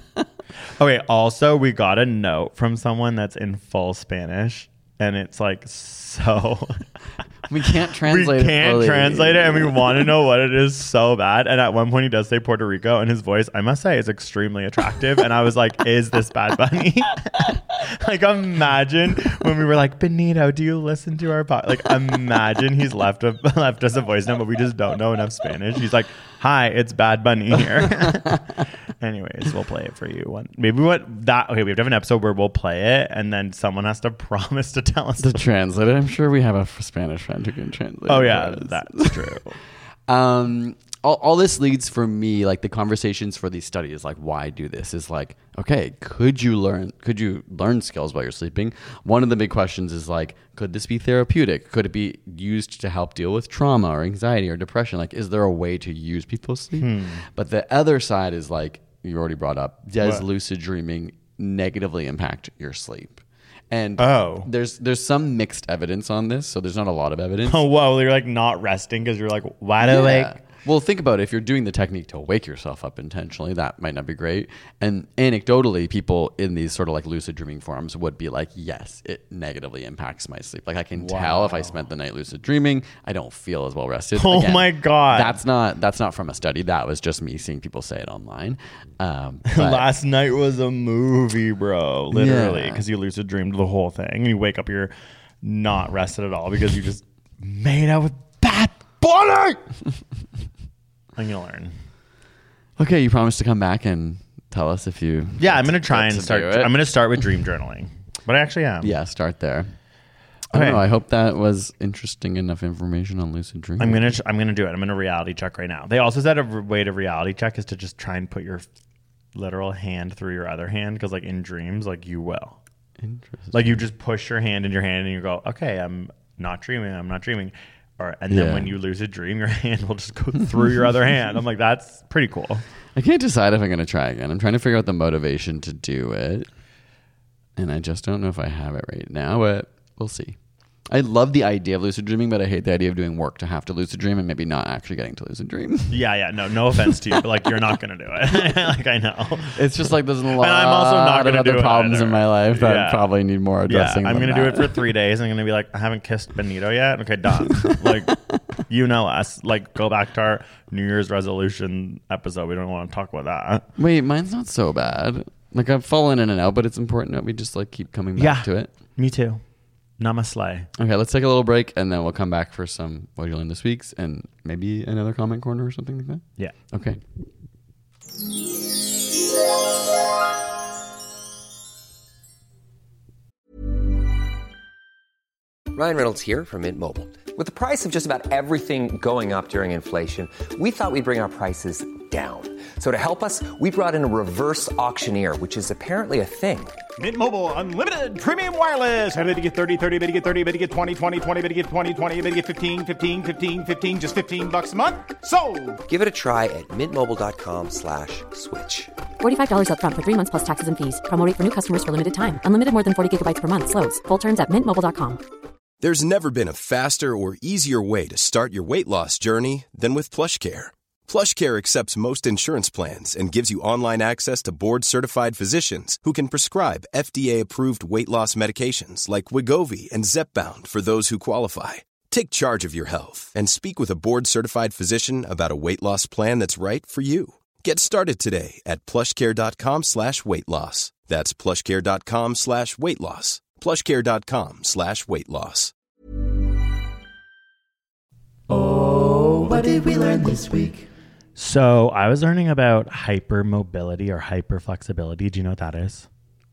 Okay, also, we got a note from someone that's in full Spanish and it's like so... We can't translate we it. can't fully. translate it and we want to know what it is so bad. And at one point he does say Puerto Rico and his voice, I must say, is extremely attractive. And I was like, is this Bad Bunny? Like imagine when we were like, Benito, do you listen to our podcast? Like imagine he's left a, left us a voice note, but we just don't know enough Spanish. He's like, hi, it's Bad Bunny here. Anyways, we'll play it for you. One, maybe what that, okay, we have to have an episode where we'll play it and then someone has to promise to tell us To translate it. I'm sure we have a f- Spanish friend who can translate Oh it yeah, for us. that's true. um all, all this leads for me, like the conversations for these studies, like why do this is like, okay, could you learn could you learn skills while you're sleeping? One of the big questions is like, could this be therapeutic? Could it be used to help deal with trauma or anxiety or depression? Like, is there a way to use people's sleep? Hmm. But the other side is like, you already brought up, does What? lucid dreaming negatively impact your sleep? And Oh. there's there's some mixed evidence on this, so there's not a lot of evidence. Oh, whoa. You're like not resting because you're like wide Yeah. awake. Well, think about it. If you're doing the technique to wake yourself up intentionally, that might not be great. And anecdotally, people in these sort of like lucid dreaming forums would be like, yes, it negatively impacts my sleep. Like I can tell if I spent the night lucid dreaming, I don't feel as well rested. Oh Again, my God. That's not that's not from a study. That was just me seeing people say it online. Um, but- Last night was a movie, bro. Literally. Yeah. Because you lucid dreamed the whole thing. And you wake up, you're not rested at all because you just made out with Bad Bunny. I'm going to learn. okay, you promised to come back and tell us if you. Yeah, I'm going to try get and to start. do it. I'm going to start with dream journaling. But I actually am. Yeah, start there. I don't Okay. know. I hope that was interesting enough information on lucid dreaming. I'm gonna ch- I'm gonna do it. I'm gonna reality check right now. They also said a r- way to reality check is to just try and put your literal hand through your other hand, because like in dreams, like you will. Interesting. Like you just push your hand in your hand and you go, okay, I'm not dreaming. I'm not dreaming. Or and then Yeah. when you lucid dream, your hand will just go through your other hand. I'm like, that's pretty cool. I can't decide if I'm going to try again. I'm trying to figure out the motivation to do it. And I just don't know if I have it right now, but we'll see. I love the idea of lucid dreaming, but I hate the idea of doing work to have to lucid dream and maybe not actually getting to lucid dream. Yeah, yeah. No, no offense to you, but like you're not gonna do it. Like I know. It's just like there's a lot And I'm also not gonna of do other it problems either. in my life that Yeah. probably need more addressing. Yeah, I'm than gonna do it that. for three days. I'm gonna be like, I haven't kissed Benito yet. Okay, done. Like, you know us. Like, go back to our New Year's resolution episode. We don't want to talk about that. Wait, mine's not so bad. Like I've fallen in and out, but it's important that we just like keep coming back Yeah. to it. Me too. Namaste. Okay, let's take a little break and then we'll come back for some what you learned this week's and maybe another comment corner or something like that. Yeah. Okay. Ryan Reynolds here from Mint Mobile. With the price of just about everything going up during inflation, we thought we'd bring our prices down. So to help us, we brought in a reverse auctioneer, which is apparently a thing. Mint Mobile Unlimited Premium Wireless. How to get thirty, thirty, how to get thirty, how to get twenty, twenty, twenty, how to get twenty, twenty, how to get fifteen, fifteen, fifteen, fifteen, just fifteen bucks a month? Sold! Give it a try at mintmobile.com slash switch. forty-five dollars up front for three months plus taxes and fees. Promo rate for new customers for limited time. Unlimited more than forty gigabytes per month. Slows full terms at mint mobile dot com. There's never been a faster or easier way to start your weight loss journey than with PlushCare. PlushCare accepts most insurance plans and gives you online access to board-certified physicians who can prescribe F D A-approved weight loss medications like Wegovy and Zepbound for those who qualify. Take charge of your health and speak with a board-certified physician about a weight loss plan that's right for you. Get started today at plushcare.com slash weight loss. That's plushcare.com slash weight loss. plushcare.com slash weight loss. Oh, what did we learn this week? So I was learning about hypermobility or hyperflexibility. Do you know what that is?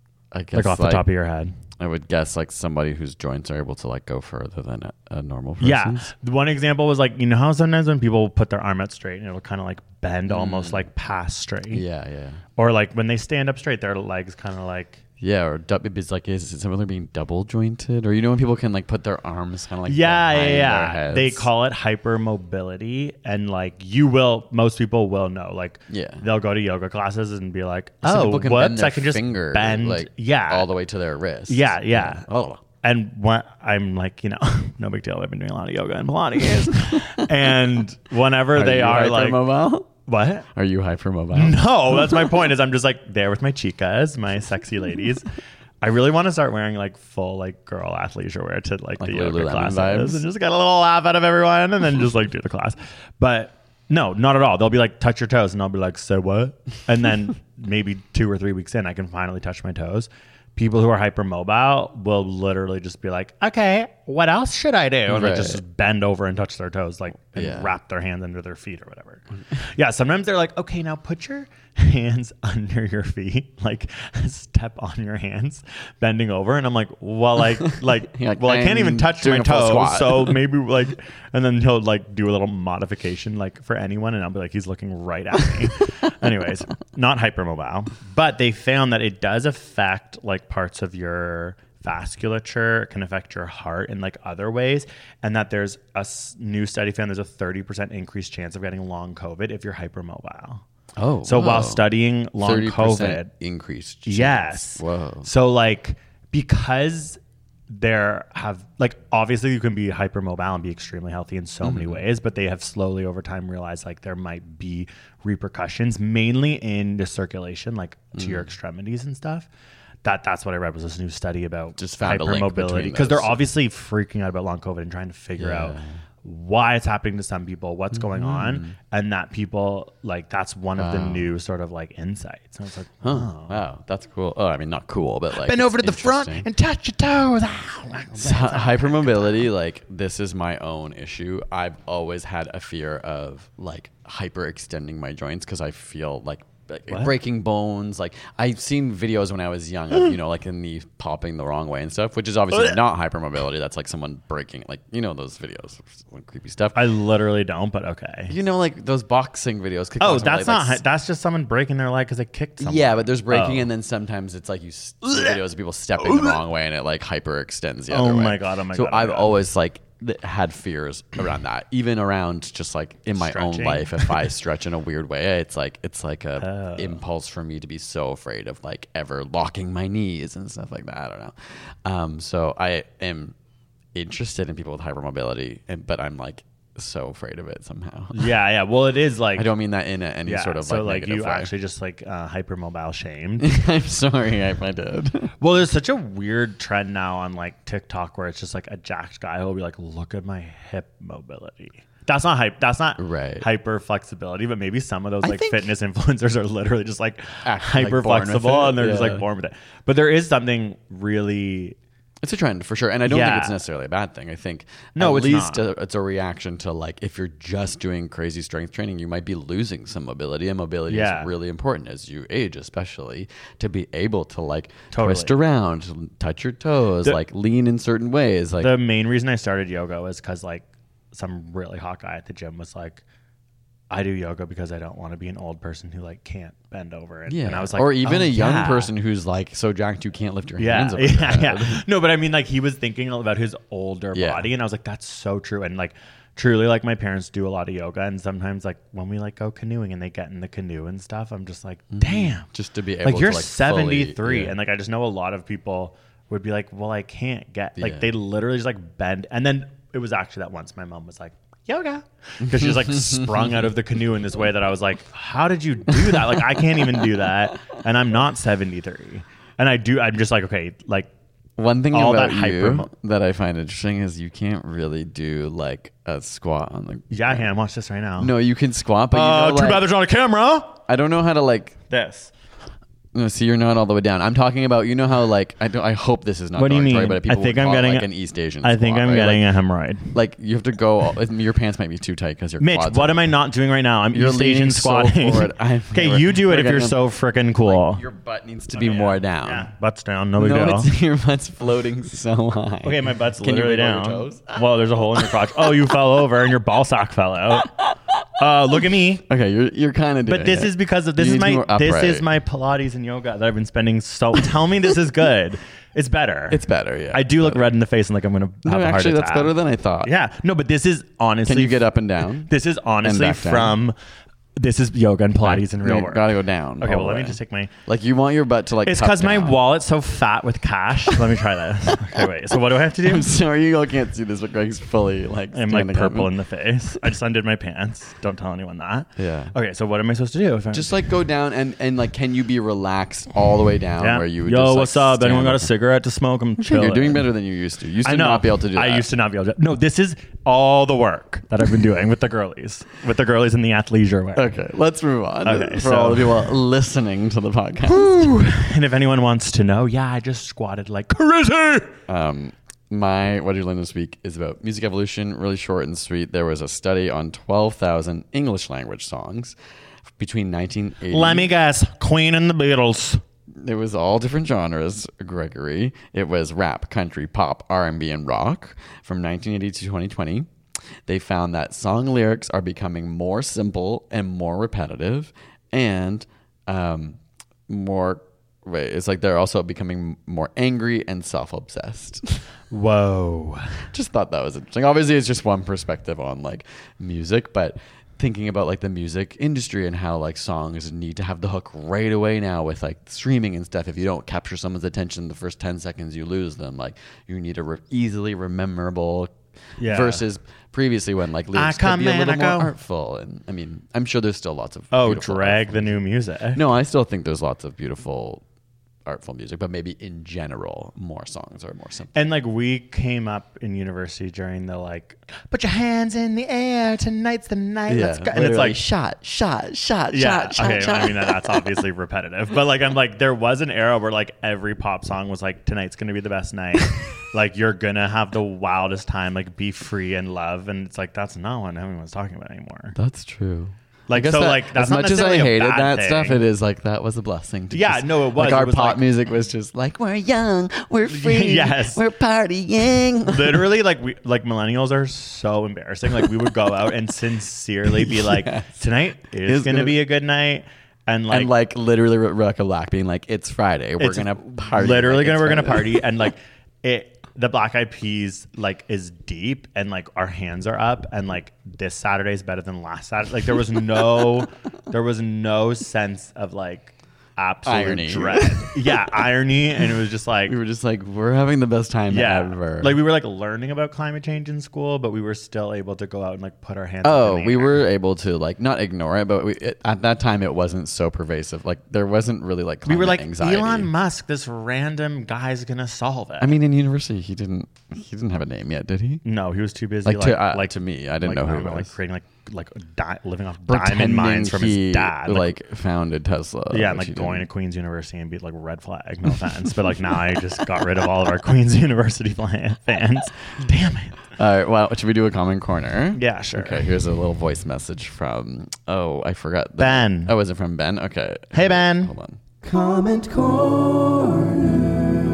I guess Like off the top of your head. I would guess like somebody whose joints are able to like go further than a, a normal person's. Yeah. One example was like, you know how sometimes when people put their arm out straight and it'll kind of like bend almost like past straight. Yeah, yeah. Or like when they stand up straight, their legs kind of like. Yeah, or du- it's like, is it similar being double jointed? Or you know when people can like put their arms kind of like yeah, behind yeah, their yeah. heads? They call it hypermobility. And like you will, most people will know. Like Yeah. they'll go to yoga classes and be like, Some oh, people can whoops, bend their I can just finger bend. like yeah. all the way to their wrist. Yeah, yeah. Oh. And what I'm like, you know, no big deal. I've been doing a lot of yoga and Pilates. And whenever Are they you are like, hypermobile? what? Are you hypermobile? No, that's my point. Is I'm just like there with my chicas, my sexy ladies. I really want to start wearing like full like girl athleisure wear to like, Like the yoga Lululemon classes vibes? and just get a little laugh out of everyone and then just like do the class. But no, not at all. They'll be like, touch your toes, and I'll be like, say what? And then maybe two or three weeks in, I can finally touch my toes. People who are hypermobile will literally just be like, okay, what else should I do? And like Right. just bend over and touch their toes, like and Yeah. wrap their hands under their feet or whatever. Yeah, sometimes they're like, okay, now put your hands under your feet, like step on your hands, bending over. And I'm like, well, like, like, You're like, well, I can't even I'm touch doing my a full toes. squat. So maybe like, and then he'll like do a little modification like for anyone. And I'll be like, he's looking right at me. Anyways, not hypermobile, but they found that it does affect like parts of your vasculature. It can affect your heart in like other ways. And that there's a s- new study found there's a thirty percent increased chance of getting long COVID if you're hypermobile. Oh, So whoa. while studying long thirty percent COVID, increased chance. yes. Whoa. So like because there have like obviously you can be hypermobile and be extremely healthy in so many ways, but they have slowly over time realized like there might be repercussions mainly in the circulation, like to your extremities and stuff. That that's what I read was this new study about Just found a link hypermobility between because they're those. obviously freaking out about long COVID and trying to figure Yeah. out why it's happening to some people, what's going on, and that people like that's one of the new sort of like insights. And it's like, Huh. oh. Wow, that's cool. Oh, I mean, not cool, but like Bend it's over to the front interesting. and touch your toes. Ow. So, hypermobility, like this is my own issue. I've always had a fear of like hyperextending my joints because I feel like like What? breaking bones. Like I've seen videos when I was young of, you know, like a knee popping the wrong way and stuff, which is obviously not hypermobility. That's like someone breaking, like, you know, those videos, creepy stuff. I literally don't, but okay. You know, like those boxing videos. Oh, kickboxing, that's like, not. like, hy- that's just someone breaking their leg because they kicked someone. yeah, but there's breaking, Oh. and then sometimes it's like you see videos of people stepping the wrong way, and it like hyperextends the other Oh way. my God, oh my so God, oh my I've God. always like th- had fears around that, even around just like in my Stretching. own life. If I stretch in a weird way, it's like it's like a Oh. impulse for me to be so afraid of like ever locking my knees and stuff like that. I don't know. Um, so I am interested in people with hypermobility, and but I'm like so afraid of it somehow. Yeah, yeah. Well, it is like I don't mean that in a, any yeah, sort of so like, like negative you way. actually just like uh, hypermobile shamed. I'm sorry if I did. Well, there's such a weird trend now on like TikTok where it's just like a jacked guy who will be like, "Look at my hip mobility." That's not hype. That's not Right. hyper flexibility, but maybe some of those I like think- fitness influencers are literally just like Act- hyper like born with flexible it, and they're just yeah. like born with it. But there is something really. It's a trend for sure, and I don't Yeah. think it's necessarily a bad thing. I think No, at it's least not. a- it's a reaction to like if you're just doing crazy strength training, you might be losing some mobility, and mobility Yeah. is really important as you age, especially to be able to like Totally. twist around, touch your toes, The- like lean in certain ways. Like The main reason I started yoga was because like some really hot guy at the gym was like, I do yoga because I don't want to be an old person who like can't bend over. And, yeah, and I was like, or even oh, a young yeah. person who's like so jacked you can't lift your Yeah, hands. Over your yeah, head. yeah. No, but I mean, like he was thinking about his older Yeah. body, and I was like, that's so true. And like, truly, like my parents do a lot of yoga, and sometimes like when we like go canoeing and they get in the canoe and stuff, I'm just like, damn, Just to be able like to you're like seventy-three, fully, yeah. and like I just know a lot of people would be like, well, I can't get like Yeah. they literally just like bend, and then it was actually that once my mom was like, yoga, because she was like sprung out of the canoe in this way that I was like, how did you do that? Like I can't even do that, and I'm not seventy-three, and I do. I'm just like, okay, like One thing all about that you hyper- that I find interesting is you can't really do like a squat on the. yeah, I can watch this right now. No, you can squat, but you uh, know, too like, bad there's not a camera. I don't know how to like. This. No, see, you're not all the way down. I'm talking about, you know how like I don't. I hope this is not. What do you derogatory, mean? But people I think would I'm call it, getting like a- an East Asian. I think squat, I'm right? getting like, a hemorrhoid. Like you have to go. Your pants might be too tight because your Mitch, quads what are- am I not doing right now? I'm You're East Asian leaning so squatting. forward. I'm- Okay, we're- you do we're it if you're getting so freaking cool. Your butt needs to be more down. Yeah, butt's down. No big No, deal. it's, your butt's floating so high. Okay, my butt's Can you literally wiggle your down. toes? Well, there's a hole in your crotch. Oh, you fell over and your ball sack fell out. Uh, look at me. Okay, you're you're kind of. But this is because of this You is need to be my more this upright. is my Pilates and yoga that I've been spending so. Tell me this is good. It's better. It's better. Yeah, I do look red in the face and like I'm gonna have No, a heart actually, attack. that's better than I thought. Yeah. No, but this is honestly. Can you get up and down? This is honestly back down? from. This is yoga and Pilates and real You work. Gotta go down. Okay, all well, the let me way. just take my. Like you want your butt to like. It's cup because my down. wallet's so fat with cash. Let me try this. Okay, wait. So what do I have to do? I'm sorry you all can't see this, but Greg's fully like. I'm like standing purple up. in the face. I just undid my pants. Don't tell anyone that. Yeah. Okay, so what am I supposed to do? If I'm, Just like go down and and like, can you be relaxed all the way down yeah. where you would Yo, just, like, what's up? stand Anyone got a up? cigarette to smoke? I'm Okay, chilling. you're doing better than you used to. You used I to know. not be able to do that. I used to not be able to. No, this is all the work that I've been doing with the girlies, with the girlies in the athleisure wear. Okay, let's move on. Okay, for so- all the people listening to the podcast. Whew. And if anyone wants to know, yeah, I just squatted like crazy. Um, my What Did You Learn This Week is about music evolution, really short and sweet. There was a study on twelve thousand English language songs between nineteen eighty. Let me guess, Queen and the Beatles. It was all different genres, Gregory. It was rap, country, pop, R and B, and rock from nineteen eighty to twenty twenty. They found that song lyrics are becoming more simple and more repetitive and um, more... Wait, it's like they're also becoming more angry and self-obsessed. Whoa. Just thought that was interesting. Obviously, it's just one perspective on like music, but thinking about like the music industry and how like songs need to have the hook right away now with like streaming and stuff. If you don't capture someone's attention the first ten seconds, you lose them. Like you need a re- easily rememberable Yeah. versus previously when like lyrics I come could be a in, little I more go. artful. And I mean, I'm sure there's still lots of Oh, beautiful drag artful the new music. music. No, I still think there's lots of beautiful artful music, but maybe in general, more songs are more simple. And like we came up in university during the like, put your hands in the air, tonight's the night. Yeah, Let's go. And it's literally, like, shot, shot, shot, yeah, shot, shot, okay. shot. I mean, that's obviously repetitive, but like, I'm like, there was an era where like every pop song was like, tonight's going to be the best night. Like you're going to have the wildest time, like be free and love. And it's like, that's not what everyone's talking about anymore. That's true. Like guess so, that- like that's as not much as I necessarily a hated bad that thing. stuff, it is like that was a blessing. To Yeah, just- no, it was. Like our It was pop like- music was just like we're young, we're free, Yes. we're partying. Literally, like we like millennials are so embarrassing. Like we would go out and sincerely be like, Yes. tonight is It's gonna, gonna- be a good night, and like, and like literally Rebecca Black being like, "It's Friday, we're it's gonna party." Literally like gonna it's we're gonna Friday." party, and like it. The Black Eyed Peas like is deep, and like our hands are up, and like this Saturday is better than last Saturday. Like there was no, there was no sense of like absolute Irony. dread. Yeah, irony, and it was just like We were just like, we're having the best time yeah, ever. like we were like learning about climate change in school, but we were still able to go out and like put our hands. Oh, up in the we air. were able to like not ignore it, but we, it, at that time it wasn't so pervasive. Like there wasn't really like We were climate like anxiety. Elon Musk, this random guy's gonna solve it. I mean, in university, he didn't he didn't have a name yet, did he? no, he was too busy. Like, Like, to uh, like to me, I didn't like, know who I he don't know, was. like creating like like di- living off diamond Pretending mines from he his dad. like founded Tesla. yeah, and which like he going to didn't. Queen's University and be like red flag. No offense, but like now I just got rid of all of our Queen's University plan- fans. Damn it. All right, well, should we do a comment corner? Yeah, sure. Okay, here's a little voice message from oh, I forgot the, Ben. Oh, is it from Ben? Okay. Hey Ben. Hold on. Comment corner.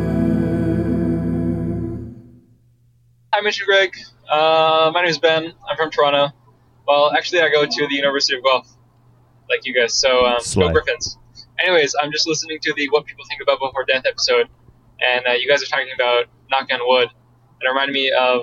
Hi, Mister Greg. Uh, my name is Ben. I'm from Toronto. Well, actually, I go to the University of Guelph, like you guys. So, um, Slay. go Griffins. Anyways, I'm just listening to the What People Think About Before Death episode, and uh, you guys are talking about knock on wood. And it reminded me of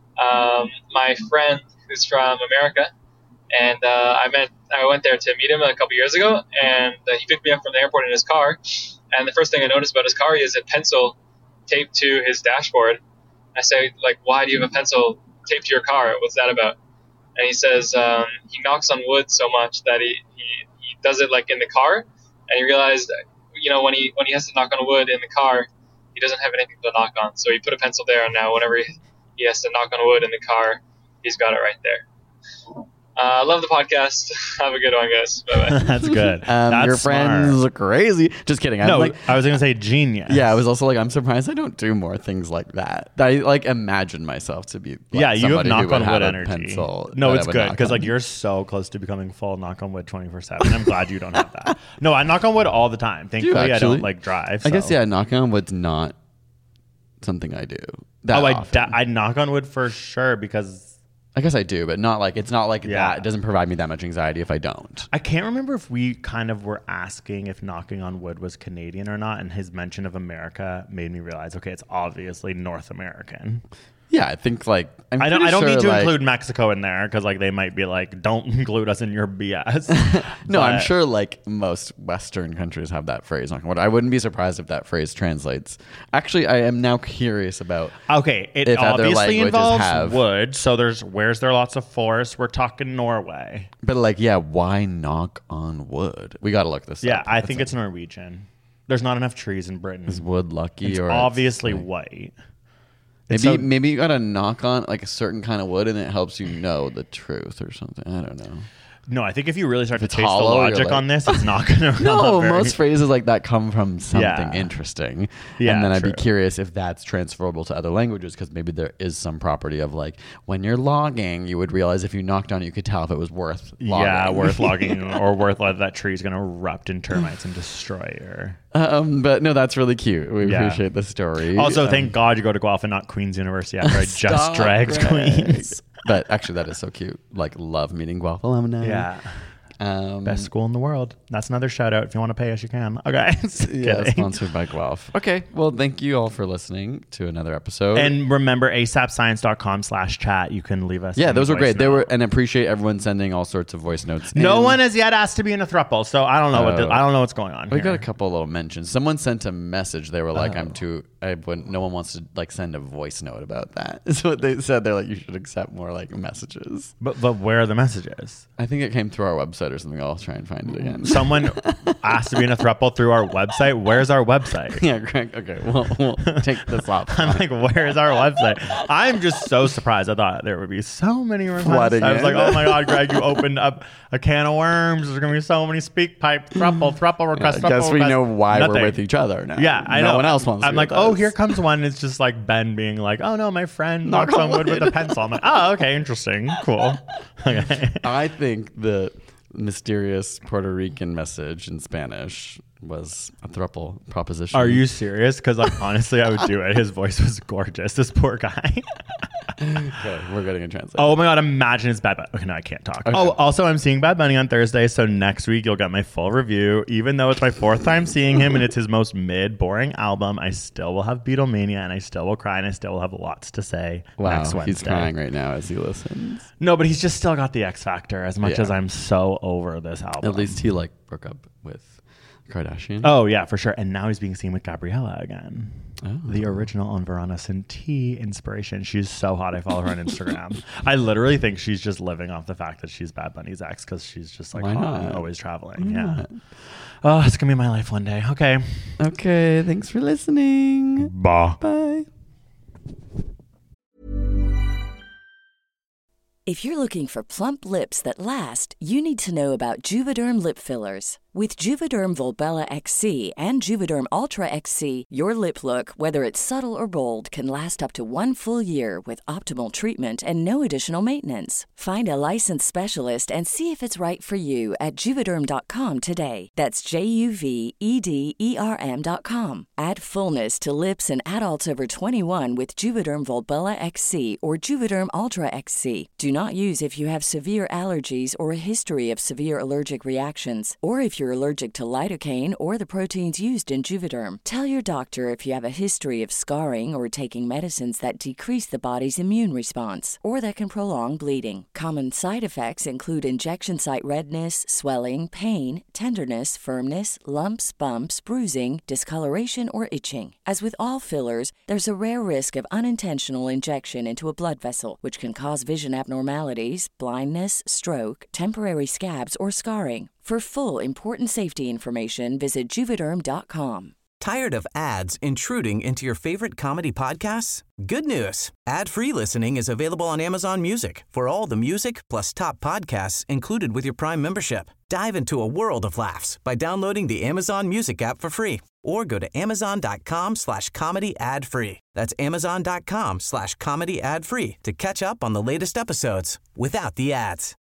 um, my friend who's from America, and uh, I met I went there to meet him a couple years ago, and uh, he picked me up from the airport in his car. And the first thing I noticed about his car, he has a pencil taped to his dashboard. I say, like, why do you have a pencil taped to your car? What's that about? And he says um, he knocks on wood so much that he, he, he does it like in the car, and he realized, you know, when he when he has to knock on wood in the car, he doesn't have anything to knock on. So he put a pencil there, and now whenever he, he has to knock on wood in the car, he's got it right there. I uh, love the podcast. Have a good one, guys. Bye-bye. That's good. Um, That's your friends smart. are crazy. Just kidding. I'm No, like, I was gonna say genius. yeah, I was also like, I'm surprised I don't do more things like that. I like imagine myself to be. Like, yeah, you have somebody who knock would on have wood a energy. Pencil no, that I it's would good knock because on. like you're so close to becoming full knock on wood twenty-four seven. I'm glad you don't have that. No, I knock on wood all the time. Thankfully, I actually? don't like drive. I guess so. yeah, knocking on wood's not something I do. That oh, I, often. da- I knock on wood for sure because I guess I do, but not like it's not like Yeah. that. It doesn't provide me that much anxiety if I don't. I can't remember if we kind of were asking if knocking on wood was Canadian or not, and his mention of America made me realize, okay, it's obviously North American. Yeah, I think like I'm I don't. pretty I don't sure, mean to like- include Mexico in there because like they might be like, don't include us in your B S. No, I'm But- sure like most Western countries have that phrase. Knocking on wood. I wouldn't be surprised if that phrase translates. Actually, I am now curious about. Okay, it if other obviously languages involves have- wood. So there's where's there lots of forests? We're talking Norway. But like, yeah, why knock on wood? We got to look this Yeah, up. I That's think a- it's Norwegian. There's not enough trees in Britain. Is wood lucky It's or obviously it's like- white. Maybe It's so- maybe you got to knock on like a certain kind of wood and it helps you know the truth or something. I don't know. No, I think if you really start to it's taste the hollow, you're logic like- on this, it's not going to. No, most phrases like that come from something Yeah. interesting. Yeah, and then I'd be true. curious if that's transferable to other languages because maybe there is some property of like when you're logging, you would realize if you knocked on it, you could tell if it was worth logging. Yeah, worth logging or worth like that tree is going to erupt in termites and destroy her. Um, but no, that's really cute. We Yeah. appreciate the story. Also, Um, thank God you go to Guelph and not Queen's University after I just Stop, dragged Greg. Queen's. But actually, that is so cute. Like, love meeting Guelph alumni. Yeah. Um, Best school in the world. That's another shout out. If you want to pay us, you can. Okay. Just yeah, kidding. sponsored by Guelph. Okay, well, thank you all for listening to another episode. And remember, asapscience.com slash chat. You can leave us. yeah, any those were voice great. They note. were, and appreciate everyone sending all sorts of voice notes. No in. one has yet asked to be in a thruple, so I don't know what the, Oh. I don't know what's going on. We here. got a couple little mentions. Someone sent a message. They were like, Oh. "I'm too." I wouldn't, no one wants to like send a voice note about that. Is what they said. They're like, "You should accept more like messages." But but where are the messages? I think it came through our website or something. I'll try and find it again. Someone asked to be in a thruple through our website. Where's our website? yeah, Greg. Okay, we'll, we'll take this off. I'm like, where's our website? I'm just so surprised. I thought there would be so many requests. Flooding I was in. like, oh my God, Greg, you opened up a can of worms. There's going to be so many speak pipe, thruple, thruple requests. I guess thruple we requests. know why Nothing. we're with each other now. Yeah, I no know. one else wants to I'm be like, with oh, us. here comes one. It's just like Ben being like, oh no, my friend Knock knocks on on wood with wood. a pencil. I'm like, oh, okay, interesting, cool. Okay. I think the mysterious Puerto Rican message in Spanish was a throuple proposition. Are you serious? Because like honestly, I would do it. His voice was gorgeous. This poor guy. Okay, we're getting a translation. Oh my god! Imagine it's Bad Bunny. Okay, no, I can't talk. Okay. Oh, also, I'm seeing Bad Bunny on Thursday, so next week you'll get my full review. Even though it's my fourth time seeing him and it's his most mid, boring album, I still will have Beatlemania and I still will cry and I still will have lots to say. Wow, next Wednesday. He's crying right now as he listens. No, but he's just still got the X Factor. As much Yeah. as I'm so over this album, At least he like broke up with Kardashian. Oh yeah, for sure. And now he's being seen with Gabriella again. Oh. The original on Verona Sinti inspiration. She's so hot. I follow her on Instagram. I literally think she's just living off the fact that she's Bad Bunny's ex because she's just like Why hot not? and always traveling. Why yeah. not? Oh, it's gonna be my life one day. Okay. Okay. Thanks for listening. Bah. Bye. If you're looking for plump lips that last, you need to know about Juvederm lip fillers. With Juvederm Volbella X C and Juvederm Ultra X C, your lip look, whether it's subtle or bold, can last up to one full year with optimal treatment and no additional maintenance. Find a licensed specialist and see if it's right for you at Juvederm dot com today. That's J U V E D E R M dot com. Add fullness to lips in adults over twenty-one with Juvederm Volbella X C or Juvederm Ultra X C. Do not use if you have severe allergies or a history of severe allergic reactions, or if you're allergic to lidocaine or the proteins used in Juvederm. Tell your doctor if you have a history of scarring or taking medicines that decrease the body's immune response or that can prolong bleeding. Common side effects include injection site redness, swelling, pain, tenderness, firmness, lumps, bumps, bruising, discoloration, or itching. As with all fillers, there's a rare risk of unintentional injection into a blood vessel, which can cause vision abnormalities, blindness, stroke, temporary scabs, or scarring. For full, important safety information, visit Juvederm dot com. Tired of ads intruding into your favorite comedy podcasts? Good news. Ad-free listening is available on Amazon Music for all the music plus top podcasts included with your Prime membership. Dive into a world of laughs by downloading the Amazon Music app for free or go to amazon.com slash comedy ad free. That's amazon.com slash comedy ad free to catch up on the latest episodes without the ads.